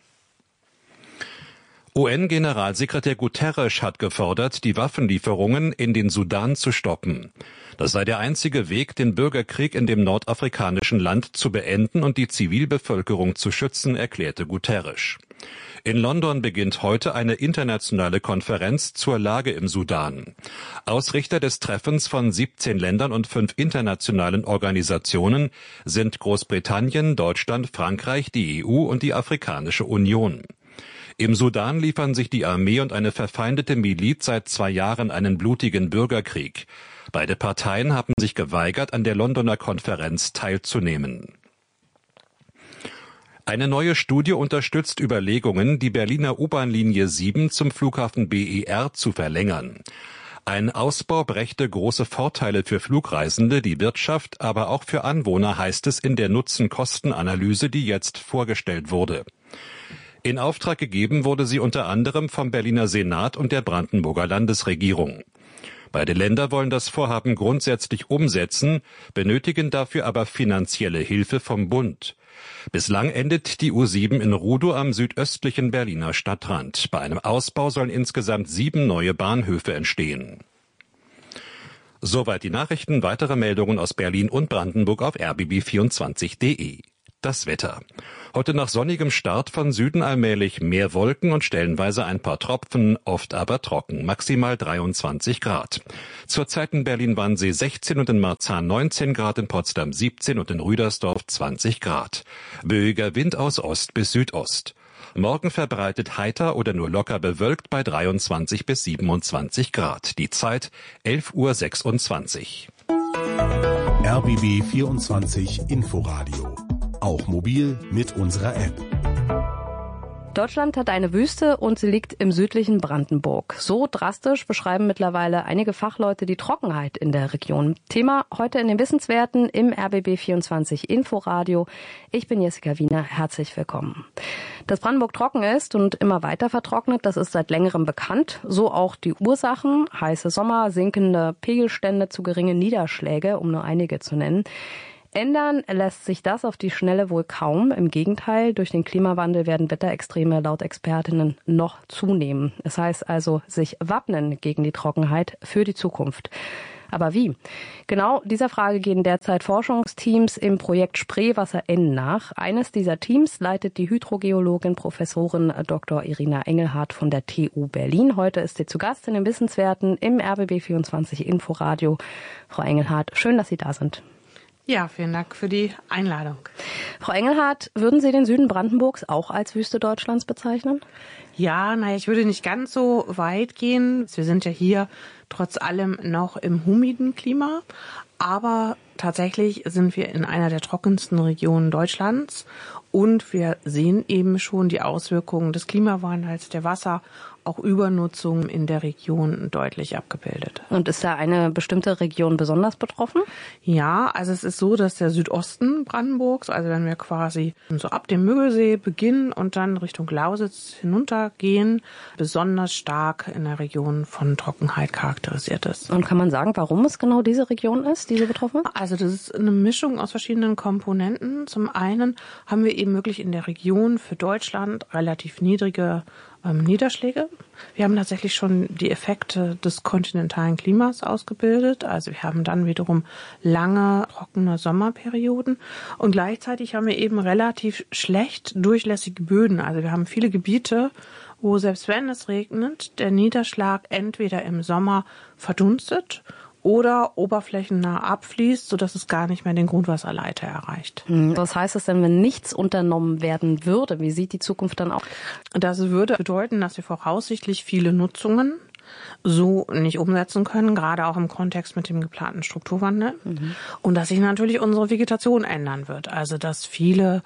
U N-Generalsekretär Guterres hat gefordert, die Waffenlieferungen in den Sudan zu stoppen. Das sei der einzige Weg, den Bürgerkrieg in dem nordafrikanischen Land zu beenden und die Zivilbevölkerung zu schützen, erklärte Guterres. In London beginnt heute eine internationale Konferenz zur Lage im Sudan. Ausrichter des Treffens von siebzehn Ländern und fünf internationalen Organisationen sind Großbritannien, Deutschland, Frankreich, die E U und die Afrikanische Union. Im Sudan liefern sich die Armee und eine verfeindete Miliz seit zwei Jahren einen blutigen Bürgerkrieg. Beide Parteien haben sich geweigert, an der Londoner Konferenz teilzunehmen. Eine neue Studie unterstützt Überlegungen, die Berliner U-Bahn-Linie sieben zum Flughafen B E R zu verlängern. Ein Ausbau brächte große Vorteile für Flugreisende, die Wirtschaft, aber auch für Anwohner, heißt es in der Nutzen-Kosten-Analyse, die jetzt vorgestellt wurde. In Auftrag gegeben wurde sie unter anderem vom Berliner Senat und der Brandenburger Landesregierung. Beide Länder wollen das Vorhaben grundsätzlich umsetzen, benötigen dafür aber finanzielle Hilfe vom Bund. Bislang endet die U sieben in Rudow am südöstlichen Berliner Stadtrand. Bei einem Ausbau sollen insgesamt sieben neue Bahnhöfe entstehen. Soweit die Nachrichten. Weitere Meldungen aus Berlin und Brandenburg auf r b b vierundzwanzig punkt d e. Das Wetter. Heute nach sonnigem Start von Süden allmählich mehr Wolken und stellenweise ein paar Tropfen, oft aber trocken, maximal dreiundzwanzig Grad. Zurzeit in Berlin-Wannsee sechzehn und in Marzahn neunzehn Grad, in Potsdam siebzehn und in Rüdersdorf zwanzig Grad. Böiger Wind aus Ost bis Südost. Morgen verbreitet heiter oder nur locker bewölkt bei dreiundzwanzig bis siebenundzwanzig Grad. Die Zeit elf Uhr sechsundzwanzig.
R B B vierundzwanzig Inforadio. Auch mobil mit unserer App.
Deutschland hat eine Wüste und sie liegt im südlichen Brandenburg. So drastisch beschreiben mittlerweile einige Fachleute die Trockenheit in der Region. Thema heute in den Wissenswerten im R B B vierundzwanzig Inforadio. Ich bin Jessica Wiener, herzlich willkommen. Dass Brandenburg trocken ist und immer weiter vertrocknet, das ist seit längerem bekannt. So auch die Ursachen: heiße Sommer, sinkende Pegelstände, zu geringe Niederschläge, um nur einige zu nennen. Ändern lässt sich das auf die Schnelle wohl kaum. Im Gegenteil, durch den Klimawandel werden Wetterextreme laut Expertinnen noch zunehmen. Es heißt also, sich wappnen gegen die Trockenheit für die Zukunft. Aber wie? Genau dieser Frage gehen derzeit Forschungsteams im Projekt Spreewasser N nach. Eines dieser Teams leitet die Hydrogeologin Professorin Doktor Irina Engelhardt von der T U Berlin. Heute ist sie zu Gast in den Wissenswerten im R B B vierundzwanzig Inforadio. Frau Engelhardt, schön, dass Sie da sind.
Ja, vielen Dank für die Einladung.
Frau Engelhardt, würden Sie den Süden Brandenburgs auch als Wüste Deutschlands bezeichnen?
Ja, naja, ich würde nicht ganz so weit gehen. Wir sind ja hier trotz allem noch im humiden Klima. Aber tatsächlich sind wir in einer der trockensten Regionen Deutschlands. Und wir sehen eben schon die Auswirkungen des Klimawandels, der Wasser, auch Übernutzung in der Region deutlich abgebildet.
Und ist da eine bestimmte Region besonders betroffen?
Ja, also es ist so, dass der Südosten Brandenburgs, also wenn wir quasi so ab dem Müggelsee beginnen und dann Richtung Lausitz hinuntergehen, besonders stark in der Region von Trockenheit charakterisiert ist.
Und kann man sagen, warum es genau diese Region ist, die so betroffen ist?
Also das ist eine Mischung aus verschiedenen Komponenten. Zum einen haben wir eben wirklich in der Region für Deutschland relativ niedrige ähm, Niederschläge. Wir haben tatsächlich schon die Effekte des kontinentalen Klimas ausgebildet. Also wir haben dann wiederum lange, trockene Sommerperioden. Und gleichzeitig haben wir eben relativ schlecht durchlässige Böden. Also wir haben viele Gebiete, wo selbst wenn es regnet, der Niederschlag entweder im Sommer verdunstet oder oberflächennah abfließt, sodass es gar nicht mehr den Grundwasserleiter erreicht.
Was heißt es denn, wenn nichts unternommen werden würde? Wie sieht die Zukunft dann aus?
Das würde bedeuten, dass wir voraussichtlich viele Nutzungen so nicht umsetzen können, gerade auch im Kontext mit dem geplanten Strukturwandel. Mhm. Und dass sich natürlich unsere Vegetation ändern wird. Also dass viele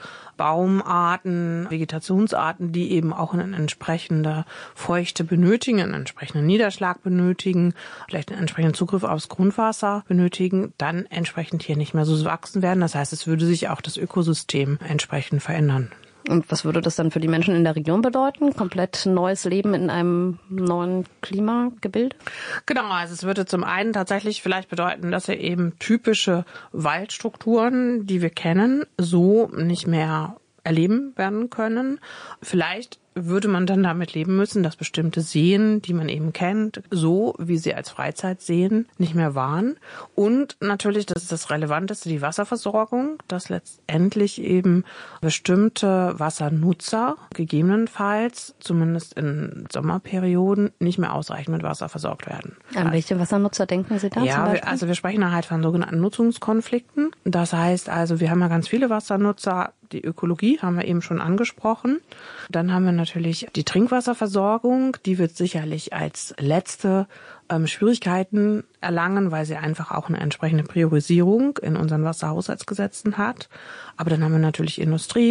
Baumarten, Vegetationsarten, die eben auch eine entsprechende Feuchte benötigen, einen entsprechenden Niederschlag benötigen, vielleicht einen entsprechenden Zugriff aufs Grundwasser benötigen, dann entsprechend hier nicht mehr so wachsen werden. Das heißt, es würde sich auch das Ökosystem entsprechend verändern.
Und was würde das dann für die Menschen in der Region bedeuten? Komplett neues Leben in einem neuen Klimagebild?
Genau, also es würde zum einen tatsächlich vielleicht bedeuten, dass wir eben typische Waldstrukturen, die wir kennen, so nicht mehr erleben werden können. Vielleicht würde man dann damit leben müssen, dass bestimmte Seen, die man eben kennt, so wie sie als Freizeitseen nicht mehr waren. Und natürlich, das ist das Relevanteste, die Wasserversorgung, dass letztendlich eben bestimmte Wassernutzer gegebenenfalls, zumindest in Sommerperioden, nicht mehr ausreichend mit Wasser versorgt werden.
An welche Wassernutzer denken Sie da?
Ja, wir, also wir sprechen da halt von sogenannten Nutzungskonflikten. Das heißt also, wir haben ja ganz viele Wassernutzer. Die Ökologie haben wir eben schon angesprochen. Dann haben wir natürlich die Trinkwasserversorgung. Die wird sicherlich als letzte ähm, Schwierigkeiten erlangen, weil sie einfach auch eine entsprechende Priorisierung in unseren Wasserhaushaltsgesetzen hat. Aber dann haben wir natürlich Industrie,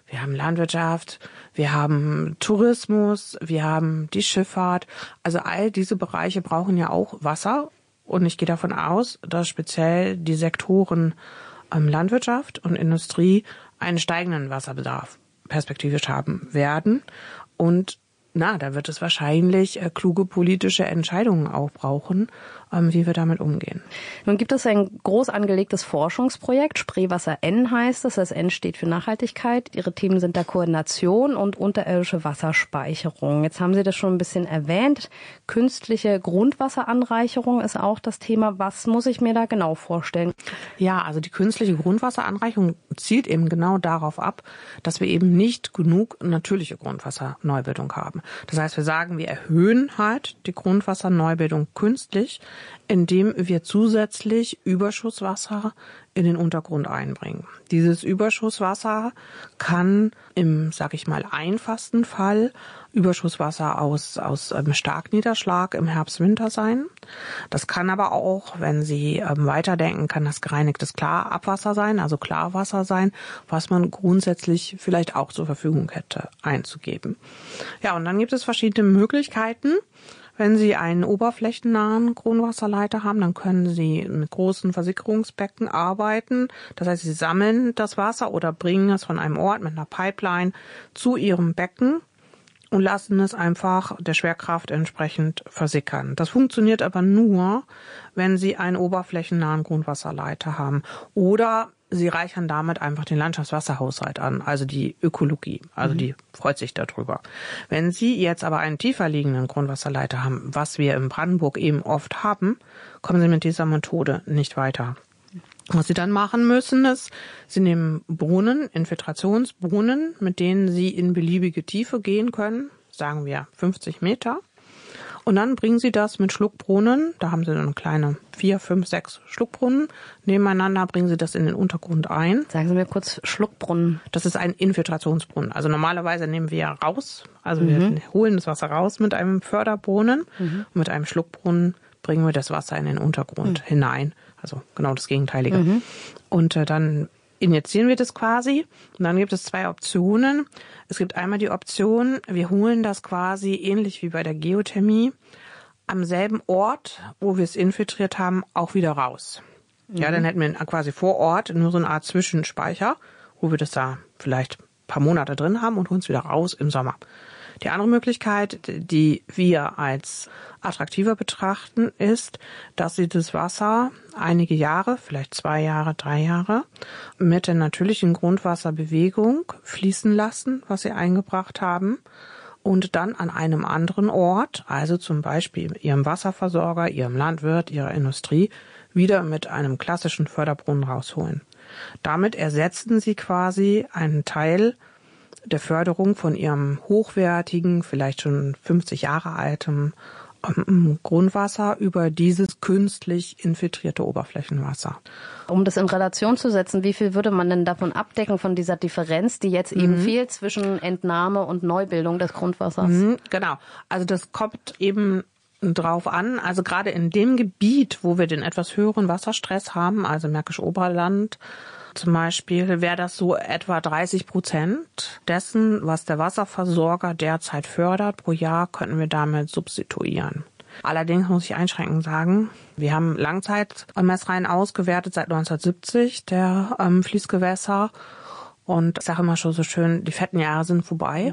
wir haben Landwirtschaft, wir haben Tourismus, wir haben die Schifffahrt. Also all diese Bereiche brauchen ja auch Wasser. Und ich gehe davon aus, dass speziell die Sektoren ähm, Landwirtschaft und Industrie einen steigenden Wasserbedarf perspektivisch haben werden. Und na, da wird es wahrscheinlich äh, kluge politische Entscheidungen auch brauchen, ähm, wie wir damit umgehen.
Nun gibt es ein groß angelegtes Forschungsprojekt, Spreewasser N heißt es. Das N steht für Nachhaltigkeit. Ihre Themen sind da Koordination und unterirdische Wasserspeicherung. Jetzt haben Sie das schon ein bisschen erwähnt. Künstliche Grundwasseranreicherung ist auch das Thema. Was muss ich mir da genau vorstellen?
Ja, also die künstliche Grundwasseranreicherung zielt eben genau darauf ab, dass wir eben nicht genug natürliche Grundwasserneubildung haben. Das heißt, wir sagen, wir erhöhen halt die Grundwasserneubildung künstlich, indem wir zusätzlich Überschusswasser in den Untergrund einbringen. Dieses Überschusswasser kann im, sag ich mal, einfachsten Fall Überschusswasser aus, aus ähm, Starkniederschlag im Herbst-Winter sein. Das kann aber auch, wenn Sie ähm, weiterdenken, kann das gereinigtes Klarabwasser sein, also Klarwasser sein, was man grundsätzlich vielleicht auch zur Verfügung hätte einzugeben. Ja, und dann gibt es verschiedene Möglichkeiten. Wenn Sie einen oberflächennahen Grundwasserleiter haben, dann können Sie mit großen Versickerungsbecken arbeiten. Das heißt, Sie sammeln das Wasser oder bringen es von einem Ort mit einer Pipeline zu Ihrem Becken und lassen es einfach der Schwerkraft entsprechend versickern. Das funktioniert aber nur, wenn Sie einen oberflächennahen Grundwasserleiter haben. Oder Sie reichern damit einfach den Landschaftswasserhaushalt an, also die Ökologie. Also mhm. die freut sich darüber. Wenn Sie jetzt aber einen tiefer liegenden Grundwasserleiter haben, was wir in Brandenburg eben oft haben, kommen Sie mit dieser Methode nicht weiter. Was Sie dann machen müssen, ist, Sie nehmen Brunnen, Infiltrationsbrunnen, mit denen Sie in beliebige Tiefe gehen können, sagen wir fünfzig Meter. Und dann bringen Sie das mit Schluckbrunnen, da haben Sie dann kleine vier, fünf, sechs Schluckbrunnen nebeneinander, bringen Sie das in den Untergrund ein.
Sagen Sie mir kurz Schluckbrunnen.
Das ist ein Infiltrationsbrunnen. Also normalerweise nehmen wir raus, also
mhm.
wir holen das Wasser raus mit einem Förderbrunnen. Mhm. Und mit einem Schluckbrunnen bringen wir das Wasser in den Untergrund mhm. hinein. Also genau das Gegenteilige. Mhm. Und äh, dann injizieren wir das quasi. Und dann gibt es zwei Optionen. Es gibt einmal die Option, wir holen das quasi ähnlich wie bei der Geothermie am selben Ort, wo wir es infiltriert haben, auch wieder raus. Mhm. Ja, dann hätten wir quasi vor Ort nur so eine Art Zwischenspeicher, wo wir das da vielleicht ein paar Monate drin haben und holen es wieder raus im Sommer. Die andere Möglichkeit, die wir als attraktiver betrachten, ist, dass Sie das Wasser einige Jahre, vielleicht zwei Jahre, drei Jahre, mit der natürlichen Grundwasserbewegung fließen lassen, was Sie eingebracht haben, und dann an einem anderen Ort, also zum Beispiel Ihrem Wasserversorger, Ihrem Landwirt, Ihrer Industrie, wieder mit einem klassischen Förderbrunnen rausholen. Damit ersetzen Sie quasi einen Teil der Förderung von Ihrem hochwertigen, vielleicht schon fünfzig Jahre altem ähm, Grundwasser über dieses künstlich infiltrierte Oberflächenwasser.
Um das in Relation zu setzen, wie viel würde man denn davon abdecken von dieser Differenz, die jetzt eben mhm. fehlt zwischen Entnahme und Neubildung des Grundwassers?
Mhm, genau. Also das kommt eben drauf an. Also gerade in dem Gebiet, wo wir den etwas höheren Wasserstress haben, also Märkisch Oberland, zum Beispiel wäre das so etwa dreißig Prozent dessen, was der Wasserversorger derzeit fördert pro Jahr, könnten wir damit substituieren. Allerdings muss ich einschränkend sagen, wir haben Langzeitmessreihen ausgewertet seit neunzehnhundertsiebzig der ähm, Fließgewässer, und ich sage immer schon so schön, die fetten Jahre sind vorbei.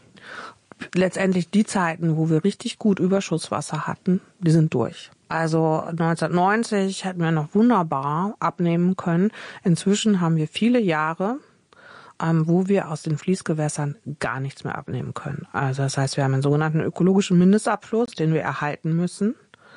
Letztendlich die Zeiten, wo wir richtig gut Überschusswasser hatten, die sind durch. Also neunzehnhundertneunzig hätten wir noch wunderbar abnehmen können. Inzwischen haben wir viele Jahre, ähm, wo wir aus den Fließgewässern gar nichts mehr abnehmen können. Also das heißt, wir haben einen sogenannten ökologischen Mindestabfluss, den wir erhalten müssen,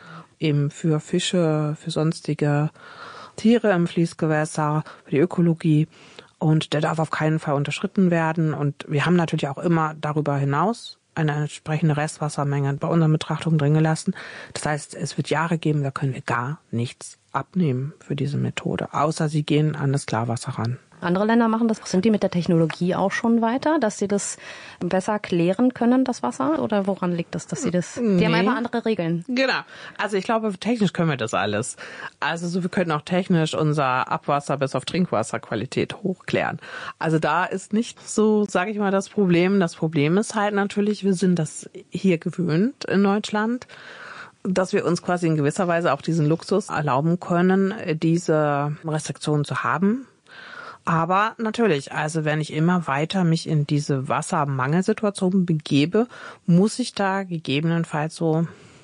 eben für Fische, für sonstige Tiere im Fließgewässer, für die Ökologie. Und der darf auf keinen Fall unterschritten werden. Und wir haben natürlich auch immer darüber hinaus eine entsprechende Restwassermenge bei unseren Betrachtungen drin gelassen. Das heißt, es wird Jahre geben, da können wir gar nichts abnehmen für diese Methode, außer sie gehen an das Klarwasser ran.
Andere Länder machen das. Sind die mit der Technologie auch schon weiter, dass sie das besser klären können, das Wasser? Oder woran liegt das, dass sie das...
Nee.
Die haben einfach andere Regeln.
Genau. Also ich glaube, technisch können wir das alles. Also so, wir können auch technisch unser Abwasser bis auf Trinkwasserqualität hochklären. Also da ist nicht so, sage ich mal, das Problem. Das Problem ist halt natürlich, wir sind das hier gewöhnt in Deutschland, dass wir uns quasi in gewisser Weise auch diesen Luxus erlauben können, diese Restriktionen zu haben. Aber natürlich, also wenn ich immer weiter mich in diese Wassermangelsituation begebe, muss ich da gegebenenfalls so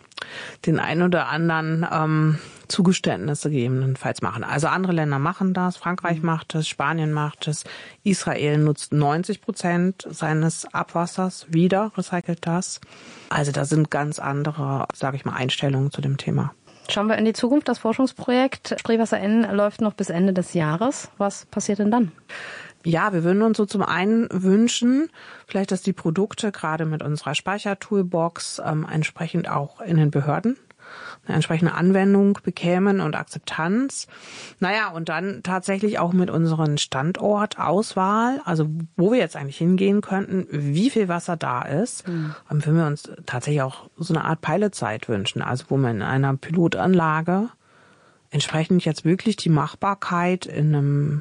den ein oder anderen ähm, Zugeständnisse gegebenenfalls machen. Also andere Länder machen das, Frankreich macht es, Spanien macht es, Israel nutzt neunzig Prozent seines Abwassers wieder, recycelt das. Also da sind ganz andere, sage ich mal, Einstellungen zu dem Thema.
Schauen wir in die Zukunft. Das Forschungsprojekt Spreewasser N läuft noch bis Ende des Jahres. Was passiert denn dann?
Ja, wir würden uns so zum einen wünschen, vielleicht, dass die Produkte gerade mit unserer Speichertoolbox ähm, entsprechend auch in den Behörden eine entsprechende Anwendung bekämen und Akzeptanz. Naja, und dann tatsächlich auch mit unseren Standortauswahl, also wo wir jetzt eigentlich hingehen könnten, wie viel Wasser da ist, mhm. würden wir uns tatsächlich auch so eine Art Pilotzeit wünschen, also wo man in einer Pilotanlage entsprechend jetzt wirklich die Machbarkeit in einem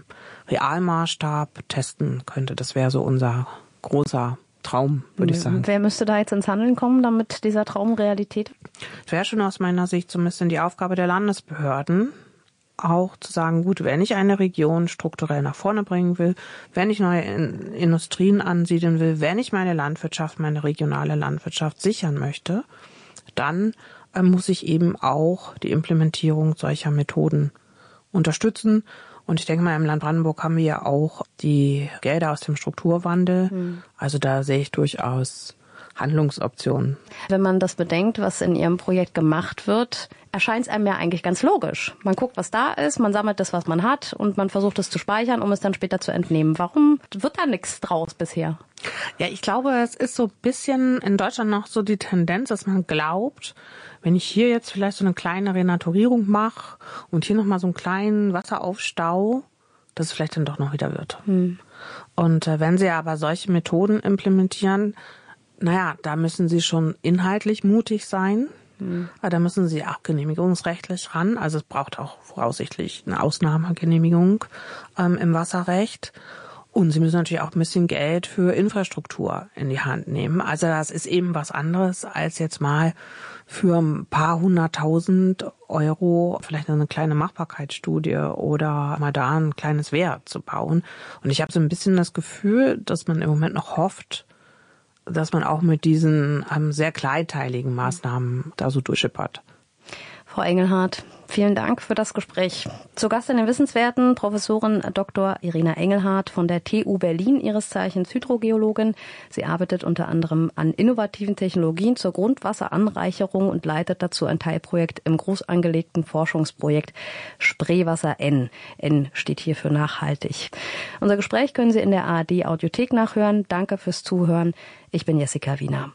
Realmaßstab testen könnte. Das wäre so unser großer Traum, würde ich sagen.
Wer müsste da jetzt ins Handeln kommen, damit dieser Traum Realität wird?
Es wäre schon aus meiner Sicht so ein bisschen die Aufgabe der Landesbehörden, auch zu sagen, gut, wenn ich eine Region strukturell nach vorne bringen will, wenn ich neue Industrien ansiedeln will, wenn ich meine Landwirtschaft, meine regionale Landwirtschaft sichern möchte, dann äh, muss ich eben auch die Implementierung solcher Methoden unterstützen. Und ich denke mal, im Land Brandenburg haben wir ja auch die Gelder aus dem Strukturwandel. Mhm. Also da sehe ich durchaus Handlungsoptionen.
Wenn man das bedenkt, was in Ihrem Projekt gemacht wird, erscheint es einem ja eigentlich ganz logisch. Man guckt, was da ist, man sammelt das, was man hat und man versucht es zu speichern, um es dann später zu entnehmen. Warum wird da nichts draus bisher?
Ja, ich glaube, es ist so ein bisschen in Deutschland noch so die Tendenz, dass man glaubt, wenn ich hier jetzt vielleicht so eine kleine Renaturierung mache und hier nochmal so einen kleinen Wasseraufstau, dass es vielleicht dann doch noch wieder wird. Hm. Und äh, wenn Sie aber solche Methoden implementieren, naja, da müssen Sie schon inhaltlich mutig sein. Hm. Aber da müssen Sie auch genehmigungsrechtlich ran. Also es braucht auch voraussichtlich eine Ausnahmegenehmigung ähm, im Wasserrecht. Und Sie müssen natürlich auch ein bisschen Geld für Infrastruktur in die Hand nehmen. Also das ist eben was anderes, als jetzt mal für ein paar hunderttausend Euro vielleicht eine kleine Machbarkeitsstudie oder mal da ein kleines Wehr zu bauen. Und ich habe so ein bisschen das Gefühl, dass man im Moment noch hofft, dass man auch mit diesen ähm, sehr kleinteiligen Maßnahmen da so durchschippert.
Frau Engelhardt, vielen Dank für das Gespräch. Zu Gast in den Wissenswerten Professorin Doktor Irina Engelhardt von der T U Berlin, ihres Zeichens Hydrogeologin. Sie arbeitet unter anderem an innovativen Technologien zur Grundwasseranreicherung und leitet dazu ein Teilprojekt im groß angelegten Forschungsprojekt Spreewasser N. N steht hier für nachhaltig. Unser Gespräch können Sie in der A R D Audiothek nachhören. Danke fürs Zuhören. Ich bin Jessica Wiener.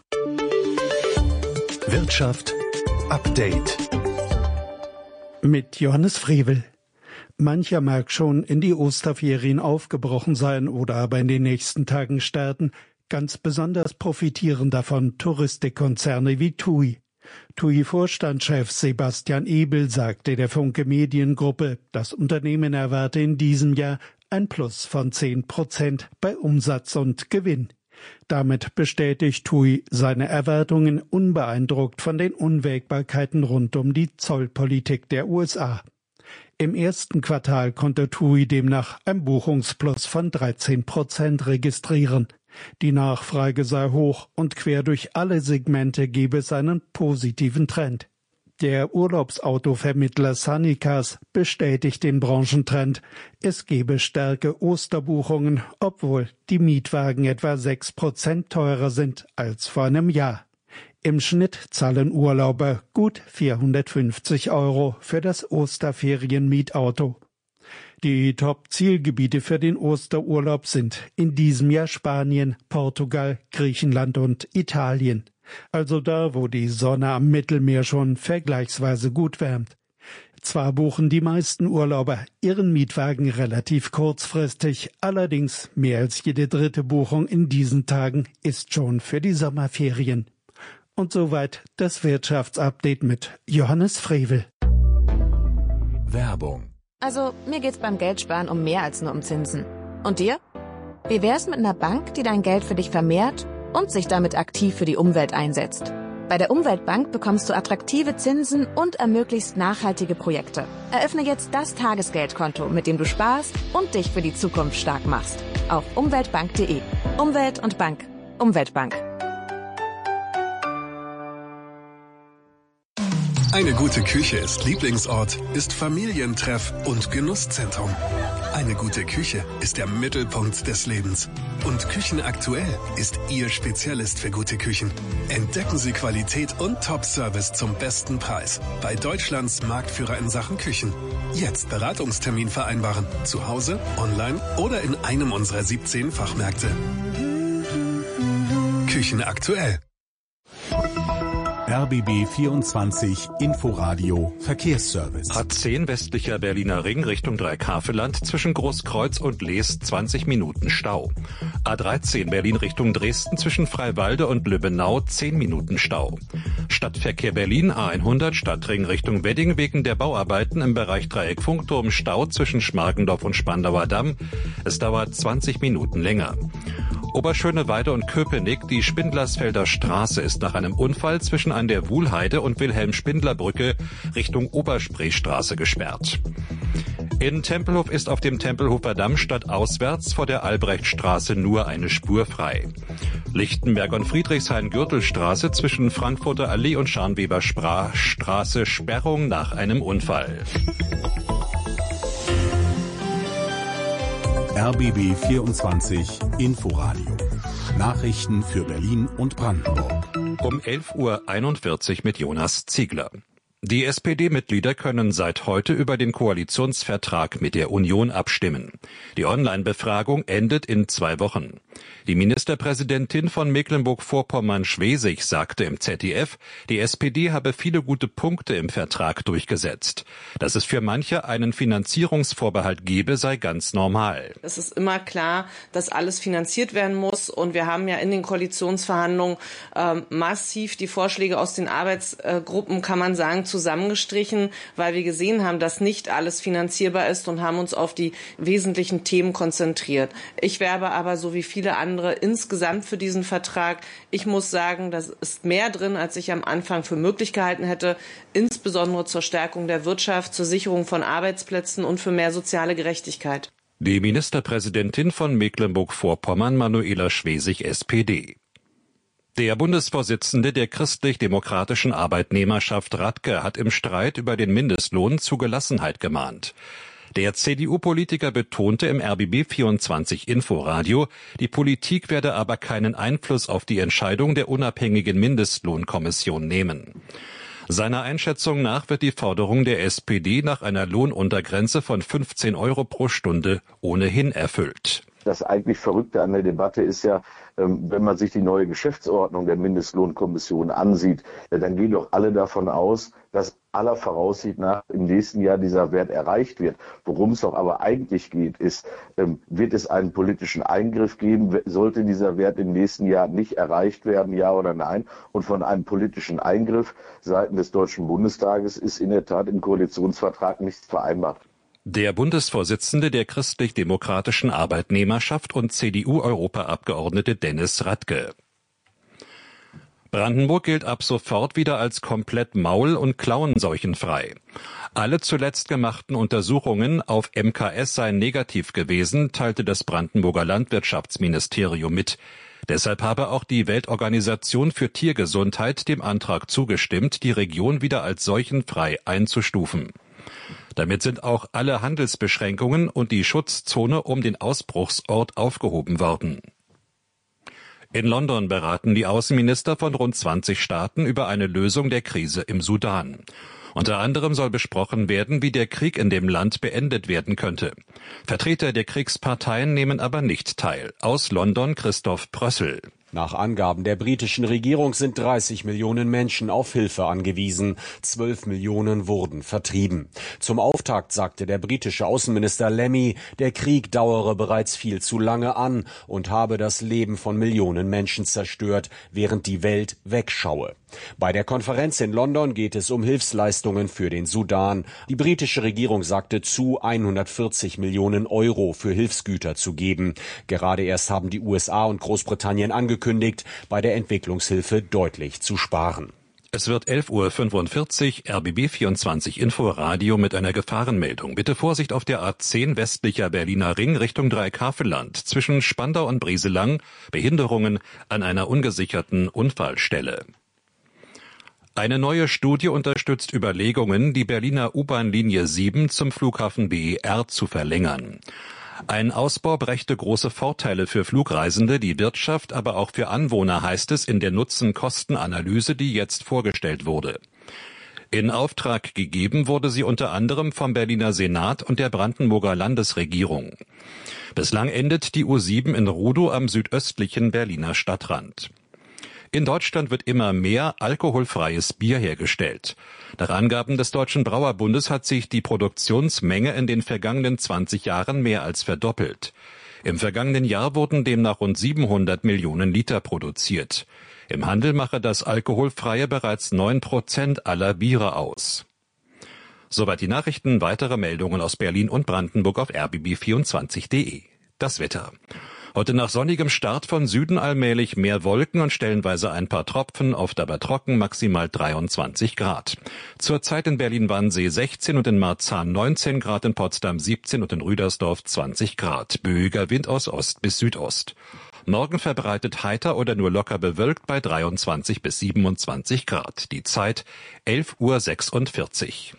Wirtschaft Update mit Johannes Frevel. Mancher mag schon in die Osterferien aufgebrochen sein oder aber in den nächsten Tagen starten. Ganz besonders profitieren davon Touristikkonzerne wie TUI. TUI-Vorstandschef Sebastian Ebel sagte der Funke Mediengruppe, das Unternehmen erwarte in diesem Jahr ein Plus von zehn Prozent bei Umsatz und Gewinn. Damit bestätigt TUI seine Erwartungen unbeeindruckt von den Unwägbarkeiten rund um die Zollpolitik der U S A. Im ersten Quartal konnte TUI demnach ein Buchungsplus von dreizehn Prozent registrieren. Die Nachfrage sei hoch und quer durch alle Segmente gebe es einen positiven Trend. Der Urlaubsautovermittler Sunnycars bestätigt den Branchentrend. Es gebe starke Osterbuchungen, obwohl die Mietwagen etwa sechs Prozent teurer sind als vor einem Jahr. Im Schnitt zahlen Urlauber gut vierhundertfünfzig Euro für das Osterferienmietauto. Die Top-Zielgebiete für den Osterurlaub sind in diesem Jahr Spanien, Portugal, Griechenland und Italien. Also da, wo die Sonne am Mittelmeer schon vergleichsweise gut wärmt. Zwar buchen die meisten Urlauber ihren Mietwagen relativ kurzfristig, allerdings mehr als jede dritte Buchung in diesen Tagen ist schon für die Sommerferien. Und soweit das Wirtschaftsupdate mit Johannes Frevel.
Werbung. Also, mir geht's beim Geldsparen um mehr als nur um Zinsen. Und dir? Wie wär's mit einer Bank, die dein Geld für dich vermehrt und sich damit aktiv für die Umwelt einsetzt? Bei der Umweltbank bekommst du attraktive Zinsen und ermöglichst nachhaltige Projekte. Eröffne jetzt das Tagesgeldkonto, mit dem du sparst und dich für die Zukunft stark machst. Auf umweltbank punkt de. Umwelt und Bank. Umweltbank.
Eine gute Küche ist Lieblingsort, ist Familientreff und Genusszentrum. Eine gute Küche ist der Mittelpunkt des Lebens. Und Küchenaktuell ist Ihr Spezialist für gute Küchen. Entdecken Sie Qualität und Top-Service zum besten Preis bei Deutschlands Marktführer in Sachen Küchen. Jetzt Beratungstermin vereinbaren. Zu Hause, online oder in einem unserer siebzehn Fachmärkte. Küchenaktuell.
R B B vierundzwanzig Inforadio Verkehrsservice.
A zehn westlicher Berliner Ring Richtung Dreikafelland zwischen Großkreuz und Lees zwanzig Minuten Stau. A dreizehn Berlin Richtung Dresden zwischen Freiwalde und Lübbenau zehn Minuten Stau. Stadtverkehr Berlin A hundert Stadtring Richtung Wedding wegen der Bauarbeiten im Bereich Dreieck Funkturm Stau zwischen Schmargendorf und Spandauer Damm. Es dauert zwanzig Minuten länger. Oberschöneweide und Köpenick, die Spindlersfelder Straße ist nach einem Unfall zwischen an der Wuhlheide und Wilhelm-Spindler-Brücke Richtung Oberspreestraße gesperrt. In Tempelhof ist auf dem Tempelhofer Damm stadtauswärts vor der Albrechtstraße nur eine Spur frei. Lichtenberg und Friedrichshain-Gürtelstraße zwischen Frankfurter Allee und Scharnweber Straße Sperrung nach einem Unfall.
R B B vierundzwanzig Inforadio. Nachrichten für Berlin und Brandenburg.
Um elf Uhr einundvierzig mit Jonas Ziegler. Die S P D-Mitglieder können seit heute über den Koalitionsvertrag mit der Union abstimmen. Die Online-Befragung endet in zwei Wochen. Die Ministerpräsidentin von Mecklenburg-Vorpommern-Schwesig sagte im Z D F, die S P D habe viele gute Punkte im Vertrag durchgesetzt. Dass es für manche einen Finanzierungsvorbehalt gebe, sei ganz normal.
Es ist immer klar, dass alles finanziert werden muss. Und wir haben ja in den Koalitionsverhandlungen äh, massiv die Vorschläge aus den Arbeitsgruppen, kann man sagen, zusammengestrichen, weil wir gesehen haben, dass nicht alles finanzierbar ist und haben uns auf die wesentlichen Themen konzentriert. Ich werbe aber so wie viele andere insgesamt für diesen Vertrag. Ich muss sagen, das ist mehr drin, als ich am Anfang für möglich gehalten hätte, insbesondere zur Stärkung der Wirtschaft, zur Sicherung von Arbeitsplätzen und für mehr soziale Gerechtigkeit.
Die Ministerpräsidentin von Mecklenburg-Vorpommern, Manuela Schwesig, S P D. Der Bundesvorsitzende der christlich-demokratischen Arbeitnehmerschaft Radke hat im Streit über den Mindestlohn zu Gelassenheit gemahnt. Der C D U-Politiker betonte im R B B vierundzwanzig Inforadio, die Politik werde aber keinen Einfluss auf die Entscheidung der unabhängigen Mindestlohnkommission nehmen. Seiner Einschätzung nach wird die Forderung der S P D nach einer Lohnuntergrenze von fünfzehn Euro pro Stunde ohnehin erfüllt.
Das eigentlich Verrückte an der Debatte ist ja, wenn man sich die neue Geschäftsordnung der Mindestlohnkommission ansieht, dann gehen doch alle davon aus, dass aller Voraussicht nach im nächsten Jahr dieser Wert erreicht wird. Worum es doch aber eigentlich geht, ist, wird es einen politischen Eingriff geben? Sollte dieser Wert im nächsten Jahr nicht erreicht werden, ja oder nein? Und von einem politischen Eingriff seitens des Deutschen Bundestages ist in der Tat im Koalitionsvertrag nichts vereinbart.
Der Bundesvorsitzende der christlich-demokratischen Arbeitnehmerschaft und C D U-Europaabgeordnete Dennis Radke. Brandenburg gilt ab sofort wieder als komplett maul- und klauenseuchenfrei. Alle zuletzt gemachten Untersuchungen auf M K S seien negativ gewesen, teilte das Brandenburger Landwirtschaftsministerium mit. Deshalb habe auch die Weltorganisation für Tiergesundheit dem Antrag zugestimmt, die Region wieder als seuchenfrei einzustufen. Damit sind auch alle Handelsbeschränkungen und die Schutzzone um den Ausbruchsort aufgehoben worden. In London beraten die Außenminister von rund zwanzig Staaten über eine Lösung der Krise im Sudan. Unter anderem soll besprochen werden, wie der Krieg in dem Land beendet werden könnte. Vertreter der Kriegsparteien nehmen aber nicht teil. Aus London Christoph Prössel.
Nach Angaben der britischen Regierung sind dreißig Millionen Menschen auf Hilfe angewiesen. zwölf Millionen wurden vertrieben. Zum Auftakt sagte der britische Außenminister Lemmy, der Krieg dauere bereits viel zu lange an und habe das Leben von Millionen Menschen zerstört, während die Welt wegschaue. Bei der Konferenz in London geht es um Hilfsleistungen für den Sudan. Die britische Regierung sagte zu, hundertvierzig Millionen Euro für Hilfsgüter zu geben. Gerade erst haben die U S A und Großbritannien angekündigt, bei der Entwicklungshilfe deutlich zu sparen.
Es wird elf Uhr fünfundvierzig, R B B vierundzwanzig Inforadio mit einer Gefahrenmeldung. Bitte Vorsicht auf der A zehn westlicher Berliner Ring Richtung Dreikafelland. Zwischen Spandau und Brieselang Behinderungen an einer ungesicherten Unfallstelle. Eine neue Studie unterstützt Überlegungen, die Berliner U-Bahn-Linie sieben zum Flughafen B E R zu verlängern. Ein Ausbau brächte große Vorteile für Flugreisende, die Wirtschaft, aber auch für Anwohner, heißt es in der Nutzen-Kosten-Analyse, die jetzt vorgestellt wurde. In Auftrag gegeben wurde sie unter anderem vom Berliner Senat und der Brandenburger Landesregierung. Bislang endet die U sieben in Rudow am südöstlichen Berliner Stadtrand. In Deutschland wird immer mehr alkoholfreies Bier hergestellt. Nach Angaben des Deutschen Brauerbundes hat sich die Produktionsmenge in den vergangenen zwanzig Jahren mehr als verdoppelt. Im vergangenen Jahr wurden demnach rund siebenhundert Millionen Liter produziert. Im Handel mache das Alkoholfreie bereits neun Prozent aller Biere aus. Soweit die Nachrichten. Weitere Meldungen aus Berlin und Brandenburg auf r b b vierundzwanzig punkt de. Das Wetter. Heute nach sonnigem Start von Süden allmählich mehr Wolken und stellenweise ein paar Tropfen, oft aber trocken, maximal dreiundzwanzig Grad. Zurzeit in Berlin-Wannsee sechzehn und in Marzahn neunzehn Grad, in Potsdam siebzehn und in Rüdersdorf zwanzig Grad. Böiger Wind aus Ost bis Südost. Morgen verbreitet heiter oder nur locker bewölkt bei dreiundzwanzig bis siebenundzwanzig Grad. Die Zeit elf Uhr sechsundvierzig.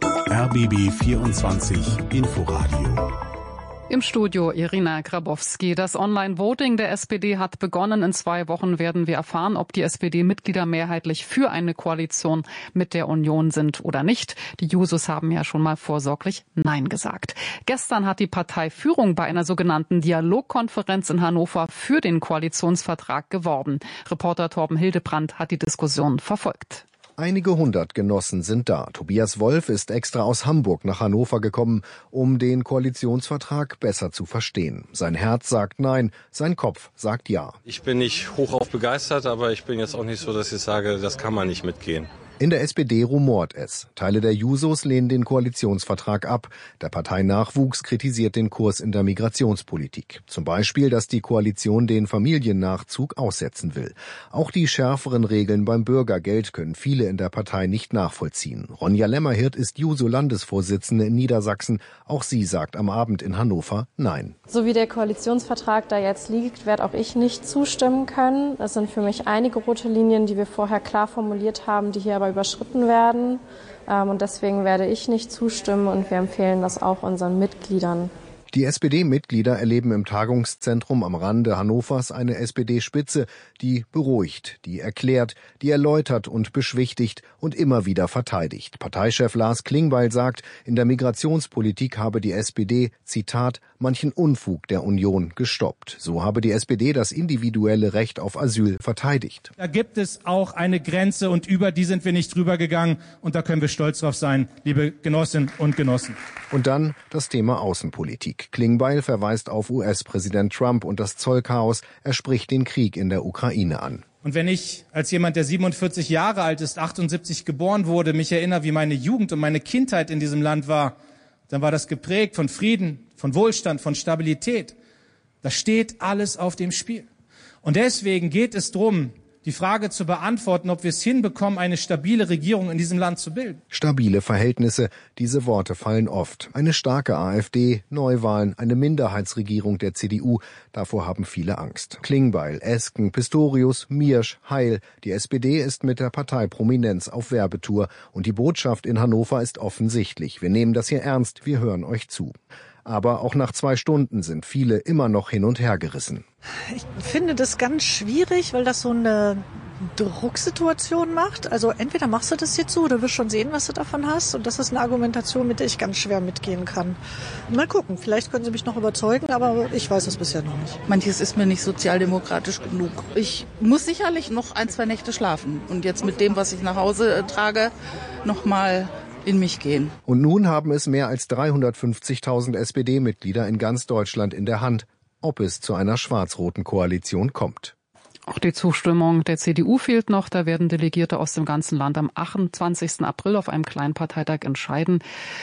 R B B vierundzwanzig Inforadio.
Im Studio Irina Grabowski. Das Online-Voting der S P D hat begonnen. In zwei Wochen werden wir erfahren, ob die S P D-Mitglieder mehrheitlich für eine Koalition mit der Union sind oder nicht. Die Jusos haben ja schon mal vorsorglich Nein gesagt. Gestern hat die Parteiführung bei einer sogenannten Dialogkonferenz in Hannover für den Koalitionsvertrag geworben. Reporter Torben Hildebrandt hat die Diskussion verfolgt.
Einige hundert Genossen sind da. Tobias Wolf ist extra aus Hamburg nach Hannover gekommen, um den Koalitionsvertrag besser zu verstehen. Sein Herz sagt Nein, sein Kopf sagt Ja.
Ich bin nicht hochauf begeistert, aber ich bin jetzt auch nicht so, dass ich sage, das kann man nicht mitgehen.
In der S P D rumort es. Teile der Jusos lehnen den Koalitionsvertrag ab. Der Parteinachwuchs kritisiert den Kurs in der Migrationspolitik. Zum Beispiel, dass die Koalition den Familiennachzug aussetzen will. Auch die schärferen Regeln beim Bürgergeld können viele in der Partei nicht nachvollziehen. Ronja Lämmerhirt ist Juso-Landesvorsitzende in Niedersachsen. Auch sie sagt am Abend in Hannover Nein.
So wie der Koalitionsvertrag da jetzt liegt, werde auch ich nicht zustimmen können. Es sind für mich einige rote Linien, die wir vorher klar formuliert haben, die hier aber überschritten werden. Und deswegen werde ich nicht zustimmen und wir empfehlen das auch unseren Mitgliedern.
Die S P D-Mitglieder erleben im Tagungszentrum am Rande Hannovers eine S P D-Spitze, die beruhigt, die erklärt, die erläutert und beschwichtigt und immer wieder verteidigt. Parteichef Lars Klingbeil sagt, in der Migrationspolitik habe die S P D, Zitat, manchen Unfug der Union gestoppt. So habe die S P D das individuelle Recht auf Asyl verteidigt.
Da gibt es auch eine Grenze und über die sind wir nicht drüber gegangen und da können wir stolz drauf sein, liebe Genossinnen und Genossen.
Und dann das Thema Außenpolitik. Klingbeil verweist auf U S-Präsident Trump und das Zollchaos. Er spricht den Krieg in der Ukraine an.
Und wenn ich als jemand, der siebenundvierzig Jahre alt ist, achtundsiebzig geboren wurde, mich erinnere, wie meine Jugend und meine Kindheit in diesem Land war, dann war das geprägt von Frieden, von Wohlstand, von Stabilität. Da steht alles auf dem Spiel. Und deswegen geht es darum, die Frage zu beantworten, ob wir es hinbekommen, eine stabile Regierung in diesem Land zu bilden.
Stabile Verhältnisse, diese Worte fallen oft. Eine starke AfD, Neuwahlen, eine Minderheitsregierung der C D U, davor haben viele Angst. Klingbeil, Esken, Pistorius, Miersch, Heil. Die S P D ist mit der Parteiprominenz auf Werbetour. Und die Botschaft in Hannover ist offensichtlich. Wir nehmen das hier ernst, wir hören euch zu. Aber auch nach zwei Stunden sind viele immer noch hin und her gerissen.
Ich finde das ganz schwierig, weil das so eine
Drucksituation macht. Also entweder machst du das jetzt so oder wirst schon sehen, was du davon hast. Und das ist eine Argumentation, mit der ich ganz schwer mitgehen kann. Mal gucken, vielleicht können sie mich noch überzeugen, aber ich weiß es bisher noch nicht.
Manches ist mir nicht sozialdemokratisch genug. Ich muss sicherlich noch ein, zwei Nächte schlafen und jetzt mit dem, was ich nach Hause äh, trage, noch mal in mich gehen.
Und nun haben es mehr als dreihundertfünfzigtausend S P D-Mitglieder in ganz Deutschland in der Hand, ob es zu einer schwarz-roten Koalition kommt.
Auch die Zustimmung der C D U fehlt noch. Da werden Delegierte aus dem ganzen Land am achtundzwanzigsten April auf einem kleinen Parteitag entscheiden.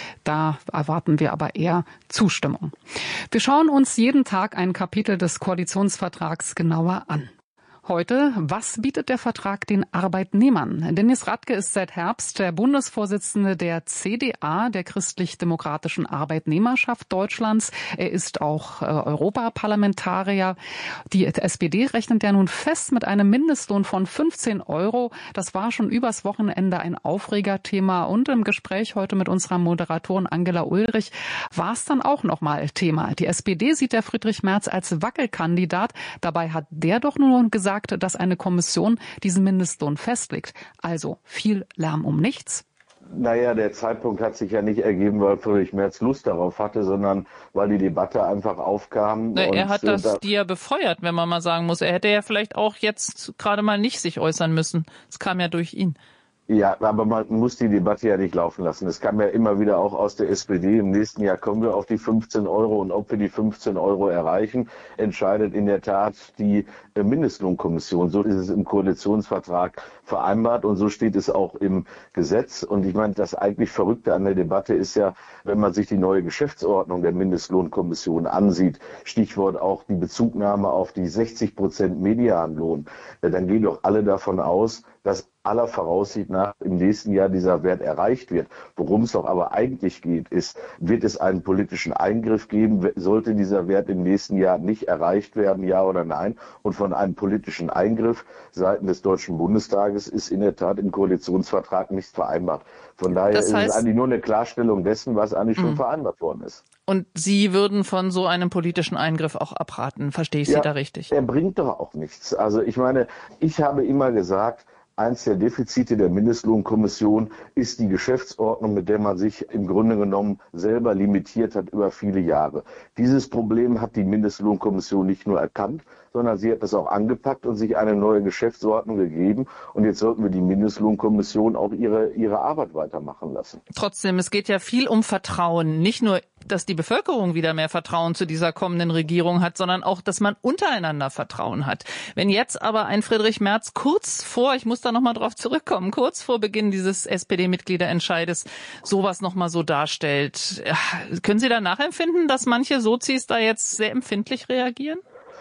Da erwarten wir aber eher Zustimmung. Wir schauen uns jeden Tag ein Kapitel des Koalitionsvertrags genauer an. Heute, was bietet der Vertrag den Arbeitnehmern? Dennis Radke ist seit Herbst der Bundesvorsitzende der C D A, der Christlich-Demokratischen Arbeitnehmerschaft Deutschlands. Er ist auch äh, Europaparlamentarier. Die S P D rechnet ja nun fest mit einem Mindestlohn von fünfzehn Euro. Das war schon übers Wochenende ein Aufregerthema. Und im Gespräch heute mit unserer Moderatorin Angela Ulrich war es dann auch nochmal Thema. Die S P D sieht der Friedrich Merz als Wackelkandidat. Dabei hat der doch nur gesagt, dass eine Kommission diesen Mindestlohn festlegt. Also viel Lärm um nichts.
Naja, der Zeitpunkt hat sich ja nicht ergeben, weil Friedrich Merz Lust darauf hatte, sondern weil die Debatte einfach aufkam.
Na, er hat das
da
die ja befeuert, wenn man mal sagen muss. Er hätte ja vielleicht auch jetzt gerade mal nicht sich äußern müssen. Es kam ja durch ihn.
Ja, aber man muss die Debatte ja nicht laufen lassen. Es kam ja immer wieder auch aus der S P D. Im nächsten Jahr kommen wir auf die fünfzehn Euro. Und ob wir die fünfzehn Euro erreichen, entscheidet in der Tat die Mindestlohnkommission. So ist es im Koalitionsvertrag vereinbart und so steht es auch im Gesetz. Und ich meine, das eigentlich Verrückte an der Debatte ist ja, wenn man sich die neue Geschäftsordnung der Mindestlohnkommission ansieht, Stichwort auch die Bezugnahme auf die sechzig Prozent Medianlohn, dann gehen doch alle davon aus, dass aller Voraussicht nach im nächsten Jahr dieser Wert erreicht wird. Worum es doch aber eigentlich geht, ist, wird es einen politischen Eingriff geben? Sollte dieser Wert im nächsten Jahr nicht erreicht werden, ja oder nein? Und von einem politischen Eingriff seitens des Deutschen Bundestages ist in der Tat im Koalitionsvertrag nichts vereinbart. Von daher das heißt, ist es eigentlich nur eine Klarstellung dessen, was eigentlich schon mh. vereinbart worden ist.
Und Sie würden von so einem politischen Eingriff auch abraten, verstehe ich Sie
ja,
da richtig?
Er bringt doch auch nichts. Also ich meine, ich habe immer gesagt, eins der Defizite der Mindestlohnkommission ist die Geschäftsordnung, mit der man sich im Grunde genommen selber limitiert hat über viele Jahre. Dieses Problem hat die Mindestlohnkommission nicht nur erkannt, sondern sie hat es auch angepackt und sich eine neue Geschäftsordnung gegeben. Und jetzt sollten wir die Mindestlohnkommission auch ihre, ihre Arbeit weitermachen lassen.
Trotzdem, es geht ja viel um Vertrauen. Nicht nur, dass die Bevölkerung wieder mehr Vertrauen zu dieser kommenden Regierung hat, sondern auch, dass man untereinander Vertrauen hat. Wenn jetzt aber ein Friedrich Merz kurz vor, ich muss da nochmal drauf zurückkommen, kurz vor Beginn dieses S P D-Mitgliederentscheides sowas nochmal so darstellt, können Sie da nachempfinden, dass manche Sozis da jetzt sehr empfindlich reagieren?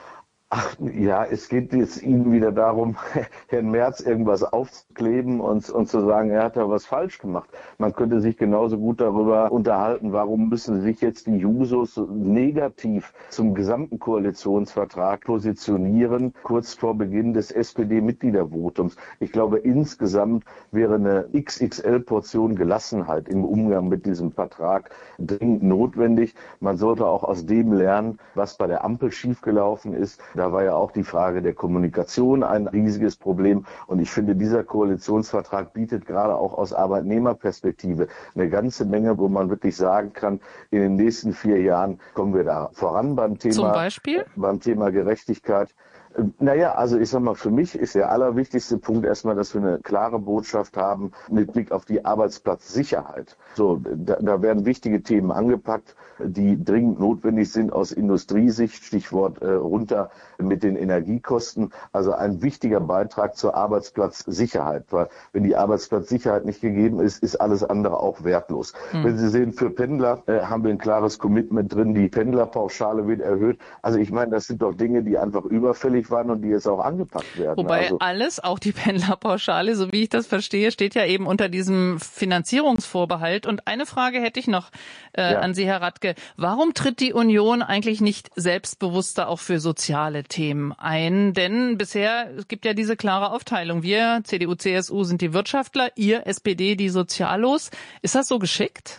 Ach ja, es geht jetzt Ihnen wieder darum, Herrn Merz irgendwas aufzukleben und, und zu sagen, er hat da was falsch gemacht. Man könnte sich genauso gut darüber unterhalten, warum müssen sich jetzt die Jusos negativ zum gesamten Koalitionsvertrag positionieren, kurz vor Beginn des S P D-Mitgliedervotums. Ich glaube, insgesamt wäre eine X X L-Portion Gelassenheit im Umgang mit diesem Vertrag dringend notwendig. Man sollte auch aus dem lernen, was bei der Ampel schiefgelaufen ist. Da war ja auch die Frage der Kommunikation ein riesiges Problem. Und ich finde, dieser Koalitionsvertrag bietet gerade auch aus Arbeitnehmerperspektive eine ganze Menge, wo man wirklich sagen kann, in den nächsten vier Jahren kommen wir da voran beim Thema,
Zum Beispiel?
beim Thema Gerechtigkeit. Naja, also ich sag mal, für mich ist der allerwichtigste Punkt erstmal, dass wir eine klare Botschaft haben mit Blick auf die Arbeitsplatzsicherheit. So, da, da werden wichtige Themen angepackt, die dringend notwendig sind aus Industriesicht, Stichwort äh, runter mit den Energiekosten. Also ein wichtiger Beitrag zur Arbeitsplatzsicherheit, weil wenn die Arbeitsplatzsicherheit nicht gegeben ist, ist alles andere auch wertlos. Mhm. Wenn Sie sehen, für Pendler äh, haben wir ein klares Commitment drin, die Pendlerpauschale wird erhöht. Also ich meine, das sind doch Dinge, die einfach überfällig waren und die jetzt auch angepackt werden.
Wobei
also
alles, auch die Pendlerpauschale, so wie ich das verstehe, steht ja eben unter diesem Finanzierungsvorbehalt. Und eine Frage hätte ich noch äh, ja. an Sie, Herr Radke. Warum tritt die Union eigentlich nicht selbstbewusster auch für soziale Themen ein? Denn bisher, es gibt ja diese klare Aufteilung. Wir, C D U, C S U, sind die Wirtschaftler, ihr, S P D, die Sozialos. Ist das so geschickt?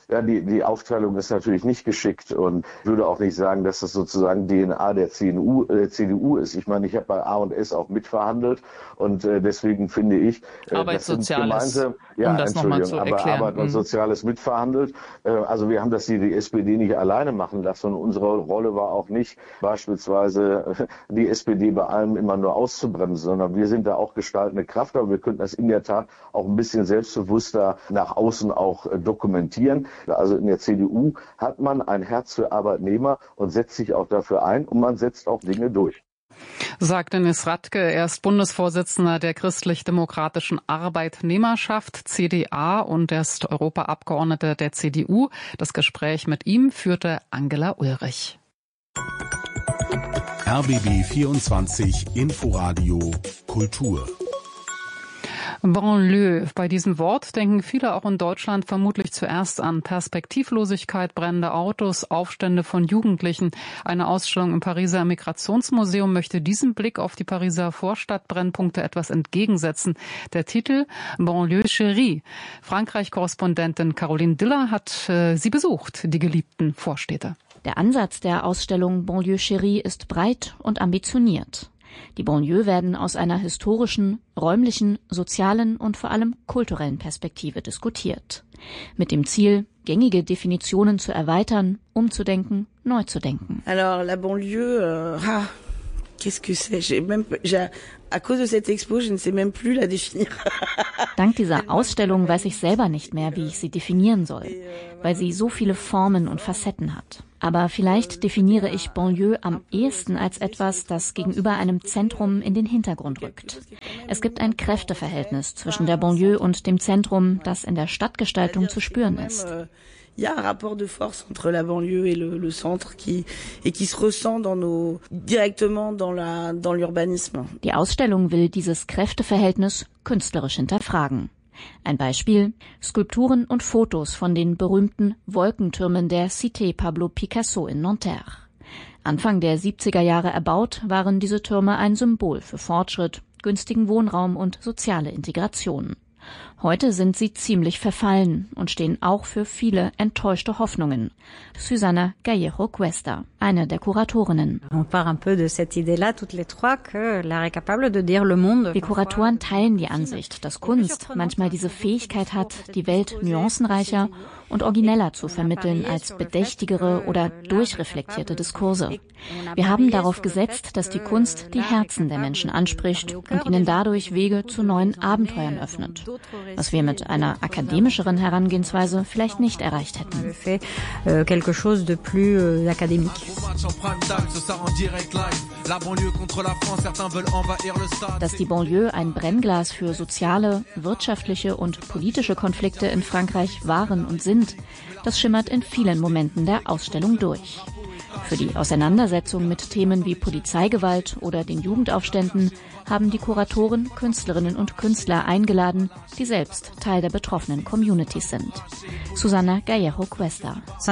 Ja, die, die Aufteilung ist natürlich nicht geschickt und ich würde auch nicht sagen, dass das sozusagen D N A der C N U, äh, C D U ist. Ich meine, ich habe bei A und S auch mitverhandelt und äh, deswegen finde ich, äh,
Arbeitssoziales,
das sind ja,
um das nochmal zu
aber
erklären.
Arbeit und
Mhm.
Soziales mitverhandelt. Äh, also wir haben das hier die S P D nicht alleine machen lassen und unsere Rolle war auch nicht beispielsweise äh, die S P D bei allem immer nur auszubremsen, sondern wir sind da auch gestaltende Kraft, aber wir könnten das in der Tat auch ein bisschen selbstbewusster nach außen auch äh, dokumentieren. Also in der C D U hat man ein Herz für Arbeitnehmer und setzt sich auch dafür ein und man setzt auch Dinge durch.
Sagt Dennis Radke, er ist Bundesvorsitzender der christlich-demokratischen Arbeitnehmerschaft C D A und er ist Europaabgeordneter der C D U. Das Gespräch mit ihm führte Angela Ulrich.
R B B vierundzwanzig Inforadio Kultur.
Banlieue. Bei diesem Wort denken viele auch in Deutschland vermutlich zuerst an Perspektivlosigkeit, brennende Autos, Aufstände von Jugendlichen. Eine Ausstellung im Pariser Migrationsmuseum möchte diesem Blick auf die Pariser Vorstadtbrennpunkte etwas entgegensetzen. Der Titel Banlieue Chérie. Frankreich-Korrespondentin Caroline Diller hat äh, sie besucht, die geliebten Vorstädte.
Der Ansatz der Ausstellung Banlieue Chérie ist breit und ambitioniert. Die Banlieue werden aus einer historischen, räumlichen, sozialen und vor allem kulturellen Perspektive diskutiert. Mit dem Ziel, gängige Definitionen zu erweitern, umzudenken, neu zu denken.
Alors, la banlieue, euh, ah, qu'est-ce que c'est? J'ai même, j'ai, à cause de cette expo, je ne sais même plus la définir.
Dank dieser Ausstellung weiß ich selber nicht mehr, wie ich sie definieren soll, weil sie so viele Formen und Facetten hat. Aber vielleicht definiere ich Banlieue am ehesten als etwas, das gegenüber einem Zentrum in den Hintergrund rückt. Es gibt ein Kräfteverhältnis zwischen der Banlieue und dem Zentrum, das in der Stadtgestaltung zu spüren ist.
Il y a un rapport de force entre la banlieue et le, le centre qui, et qui se ressent dans nos, directement dans la, dans l'urbanisme.
Die Ausstellung will dieses Kräfteverhältnis künstlerisch hinterfragen. Ein Beispiel: Skulpturen und Fotos von den berühmten Wolkentürmen der Cité Pablo Picasso in Nanterre. Anfang der siebziger Jahre erbaut, waren diese Türme ein Symbol für Fortschritt, günstigen Wohnraum und soziale Integration. Heute sind sie ziemlich verfallen und stehen auch für viele enttäuschte Hoffnungen. Susana Gallego Cuesta, eine der Kuratorinnen. Wir Kuratoren teilen die Ansicht, dass Kunst manchmal diese Fähigkeit hat, die Welt nuancenreicher und origineller zu vermitteln als bedächtigere oder durchreflektierte Diskurse. Wir haben darauf gesetzt, dass die Kunst die Herzen der Menschen anspricht und ihnen dadurch Wege zu neuen Abenteuern öffnet, was wir mit einer akademischeren Herangehensweise vielleicht nicht erreicht hätten. Dass die Banlieue ein Brennglas für soziale, wirtschaftliche und politische Konflikte in Frankreich waren und sind, das schimmert in vielen Momenten der Ausstellung durch. Für die Auseinandersetzung mit Themen wie Polizeigewalt oder den Jugendaufständen haben die Kuratoren Künstlerinnen und Künstler eingeladen, die selbst Teil der betroffenen Communities sind. Susana Gallego Cuesta.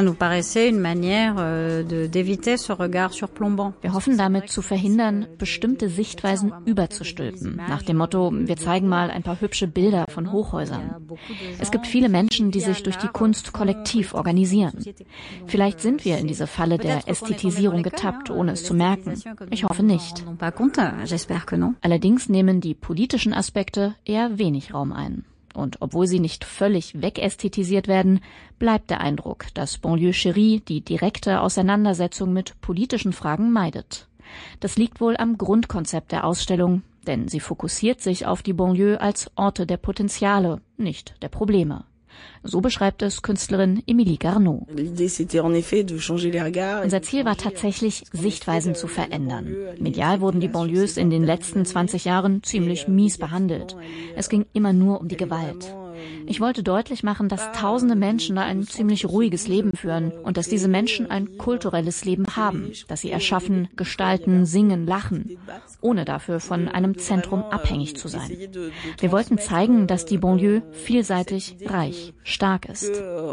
Wir hoffen damit zu verhindern, bestimmte Sichtweisen überzustülpen. Nach dem Motto, wir zeigen mal ein paar hübsche Bilder von Hochhäusern. Es gibt viele Menschen, die sich durch die Kunst kollektiv organisieren. Vielleicht sind wir in diese Falle der Ästhetisierung getappt, ohne es zu merken. Ich hoffe nicht. Allerdings nehmen die politischen Aspekte eher wenig Raum ein. Und obwohl sie nicht völlig wegestätisiert werden, bleibt der Eindruck, dass Banlieue Chérie die direkte Auseinandersetzung mit politischen Fragen meidet. Das liegt wohl am Grundkonzept der Ausstellung, denn sie fokussiert sich auf die Banlieue als Orte der Potenziale, nicht der Probleme. So beschreibt es Künstlerin Émilie Garneau. Unser Ziel war tatsächlich, Sichtweisen zu verändern. Medial wurden die Banlieues in den letzten zwanzig Jahren ziemlich mies behandelt. Es ging immer nur um die Gewalt. Ich wollte deutlich machen, dass tausende Menschen da ein ziemlich ruhiges Leben führen und dass diese Menschen ein kulturelles Leben haben, dass sie erschaffen, gestalten, singen, lachen, ohne dafür von einem Zentrum abhängig zu sein. Wir wollten zeigen, dass die Banlieue vielseitig, reich, stark ist.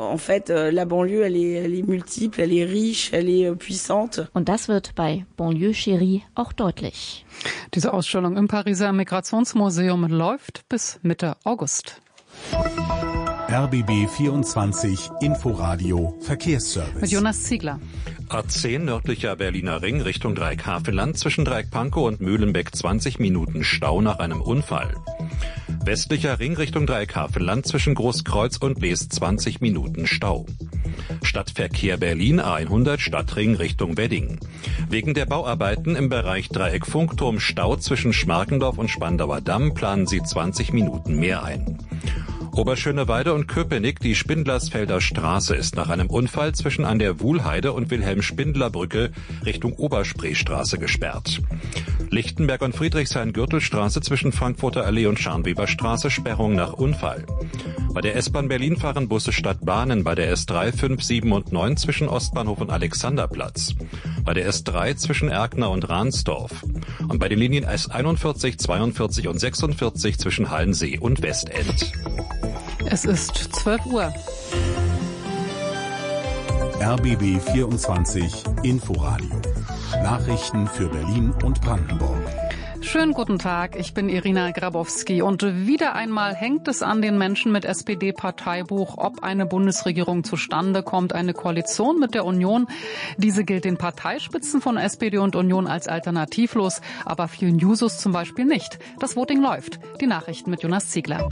Und das wird bei Banlieue Chérie auch deutlich.
Diese Ausstellung im Pariser Migrationsmuseum läuft bis Mitte August.
R B B vierundzwanzig Inforadio Verkehrsservice.
Mit Jonas Ziegler.
A zehn nördlicher Berliner Ring Richtung Dreieckhaveland zwischen Dreieck-Pankow und Mühlenbeck zwanzig Minuten Stau nach einem Unfall. Westlicher Ring Richtung Dreieckhaveland zwischen Großkreuz und Lees zwanzig Minuten Stau. Stadtverkehr Berlin A hundert Stadtring Richtung Wedding. Wegen der Bauarbeiten im Bereich Dreieck Funkturm Stau zwischen Schmarkendorf und Spandauer Damm planen sie zwanzig Minuten mehr ein. Oberschöneweide und Köpenick, die Spindlersfelder Straße ist nach einem Unfall zwischen an der Wuhlheide und Wilhelm-Spindler-Brücke Richtung Oberspreestraße gesperrt. Lichtenberg und Friedrichshain-Gürtelstraße zwischen Frankfurter Allee und Scharnweberstraße Sperrung nach Unfall. Bei der S-Bahn Berlin fahren Busse statt Bahnen bei der S drei, fünf, sieben und neun zwischen Ostbahnhof und Alexanderplatz. Bei der S drei zwischen Erkner und Ransdorf. Und bei den Linien S einundvierzig, zweiundvierzig und sechsundvierzig zwischen Hallensee und Westend.
Es ist zwölf Uhr.
R B B vierundzwanzig Inforadio. Nachrichten für Berlin und Brandenburg.
Schönen guten Tag, ich bin Irina Grabowski und wieder einmal hängt es an den Menschen mit S P D-Parteibuch, ob eine Bundesregierung zustande kommt, eine Koalition mit der Union. Diese gilt den Parteispitzen von S P D und Union als alternativlos, aber vielen Jusos zum Beispiel nicht. Das Voting läuft. Die Nachrichten mit Jonas Ziegler.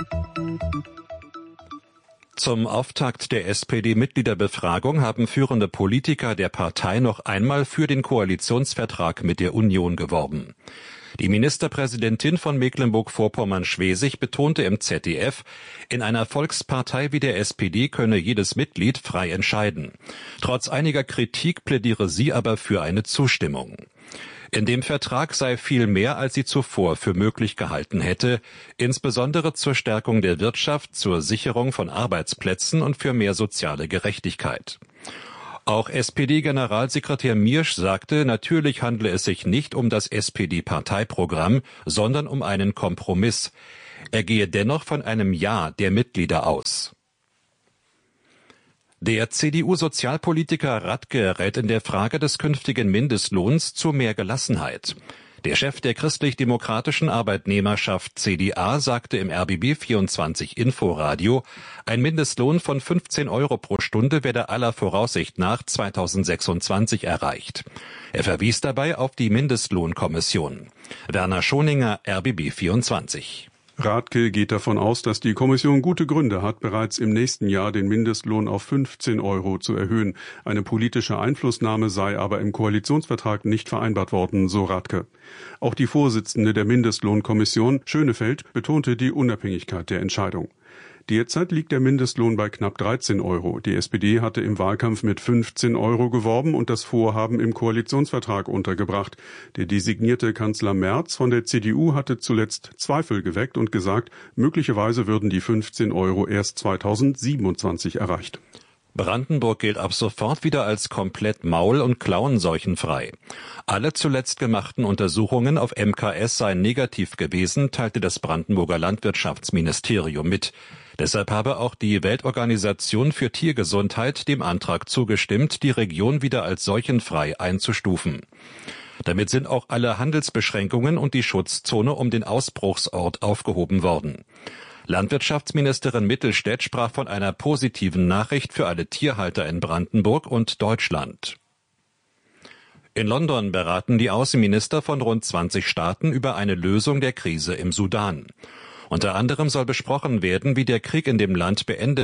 Zum Auftakt der S P D-Mitgliederbefragung haben führende Politiker der Partei noch einmal für den Koalitionsvertrag mit der Union geworben. Die Ministerpräsidentin von Mecklenburg-Vorpommern-Schwesig betonte im Z D F, in einer Volkspartei wie der S P D könne jedes Mitglied frei entscheiden. Trotz einiger Kritik plädiere sie aber für eine Zustimmung. In dem Vertrag sei viel mehr, als sie zuvor für möglich gehalten hätte, insbesondere zur Stärkung der Wirtschaft, zur Sicherung von Arbeitsplätzen und für mehr soziale Gerechtigkeit. Auch S P D-Generalsekretär Miersch sagte, natürlich handle es sich nicht um das S P D-Parteiprogramm, sondern um einen Kompromiss. Er gehe dennoch von einem Ja der Mitglieder aus. Der C D U-Sozialpolitiker Radke rät in der Frage des künftigen Mindestlohns zu mehr Gelassenheit. Der Chef der christlich-demokratischen Arbeitnehmerschaft C D A sagte im R B B vierundzwanzig Inforadio, ein Mindestlohn von fünfzehn Euro pro Stunde werde aller Voraussicht nach zweitausendsechsundzwanzig erreicht. Er verwies dabei auf die Mindestlohnkommission. Werner Schoninger, R B B vierundzwanzig.
Radke geht davon aus, dass die Kommission gute Gründe hat, bereits im nächsten Jahr den Mindestlohn auf fünfzehn Euro zu erhöhen. Eine politische Einflussnahme sei aber im Koalitionsvertrag nicht vereinbart worden, so Radke. Auch die Vorsitzende der Mindestlohnkommission, Schönefeld, betonte die Unabhängigkeit der Entscheidung. Derzeit liegt der Mindestlohn bei knapp dreizehn Euro. Die S P D hatte im Wahlkampf mit fünfzehn Euro geworben und das Vorhaben im Koalitionsvertrag untergebracht. Der designierte Kanzler Merz von der C D U hatte zuletzt Zweifel geweckt und gesagt, möglicherweise würden die fünfzehn Euro erst zweitausendsiebenundzwanzig erreicht.
Brandenburg gilt ab sofort wieder als komplett maul- und klauenseuchenfrei. Alle zuletzt gemachten Untersuchungen auf M K S seien negativ gewesen, teilte das Brandenburger Landwirtschaftsministerium mit. Deshalb habe auch die Weltorganisation für Tiergesundheit dem Antrag zugestimmt, die Region wieder als seuchenfrei einzustufen. Damit sind auch alle Handelsbeschränkungen und die Schutzzone um den Ausbruchsort aufgehoben worden. Landwirtschaftsministerin Mittelstädt sprach von einer positiven Nachricht für alle Tierhalter in Brandenburg und Deutschland. In London beraten die Außenminister von rund zwanzig Staaten über eine Lösung der Krise im Sudan. Unter anderem soll besprochen werden, wie der Krieg in dem Land beendet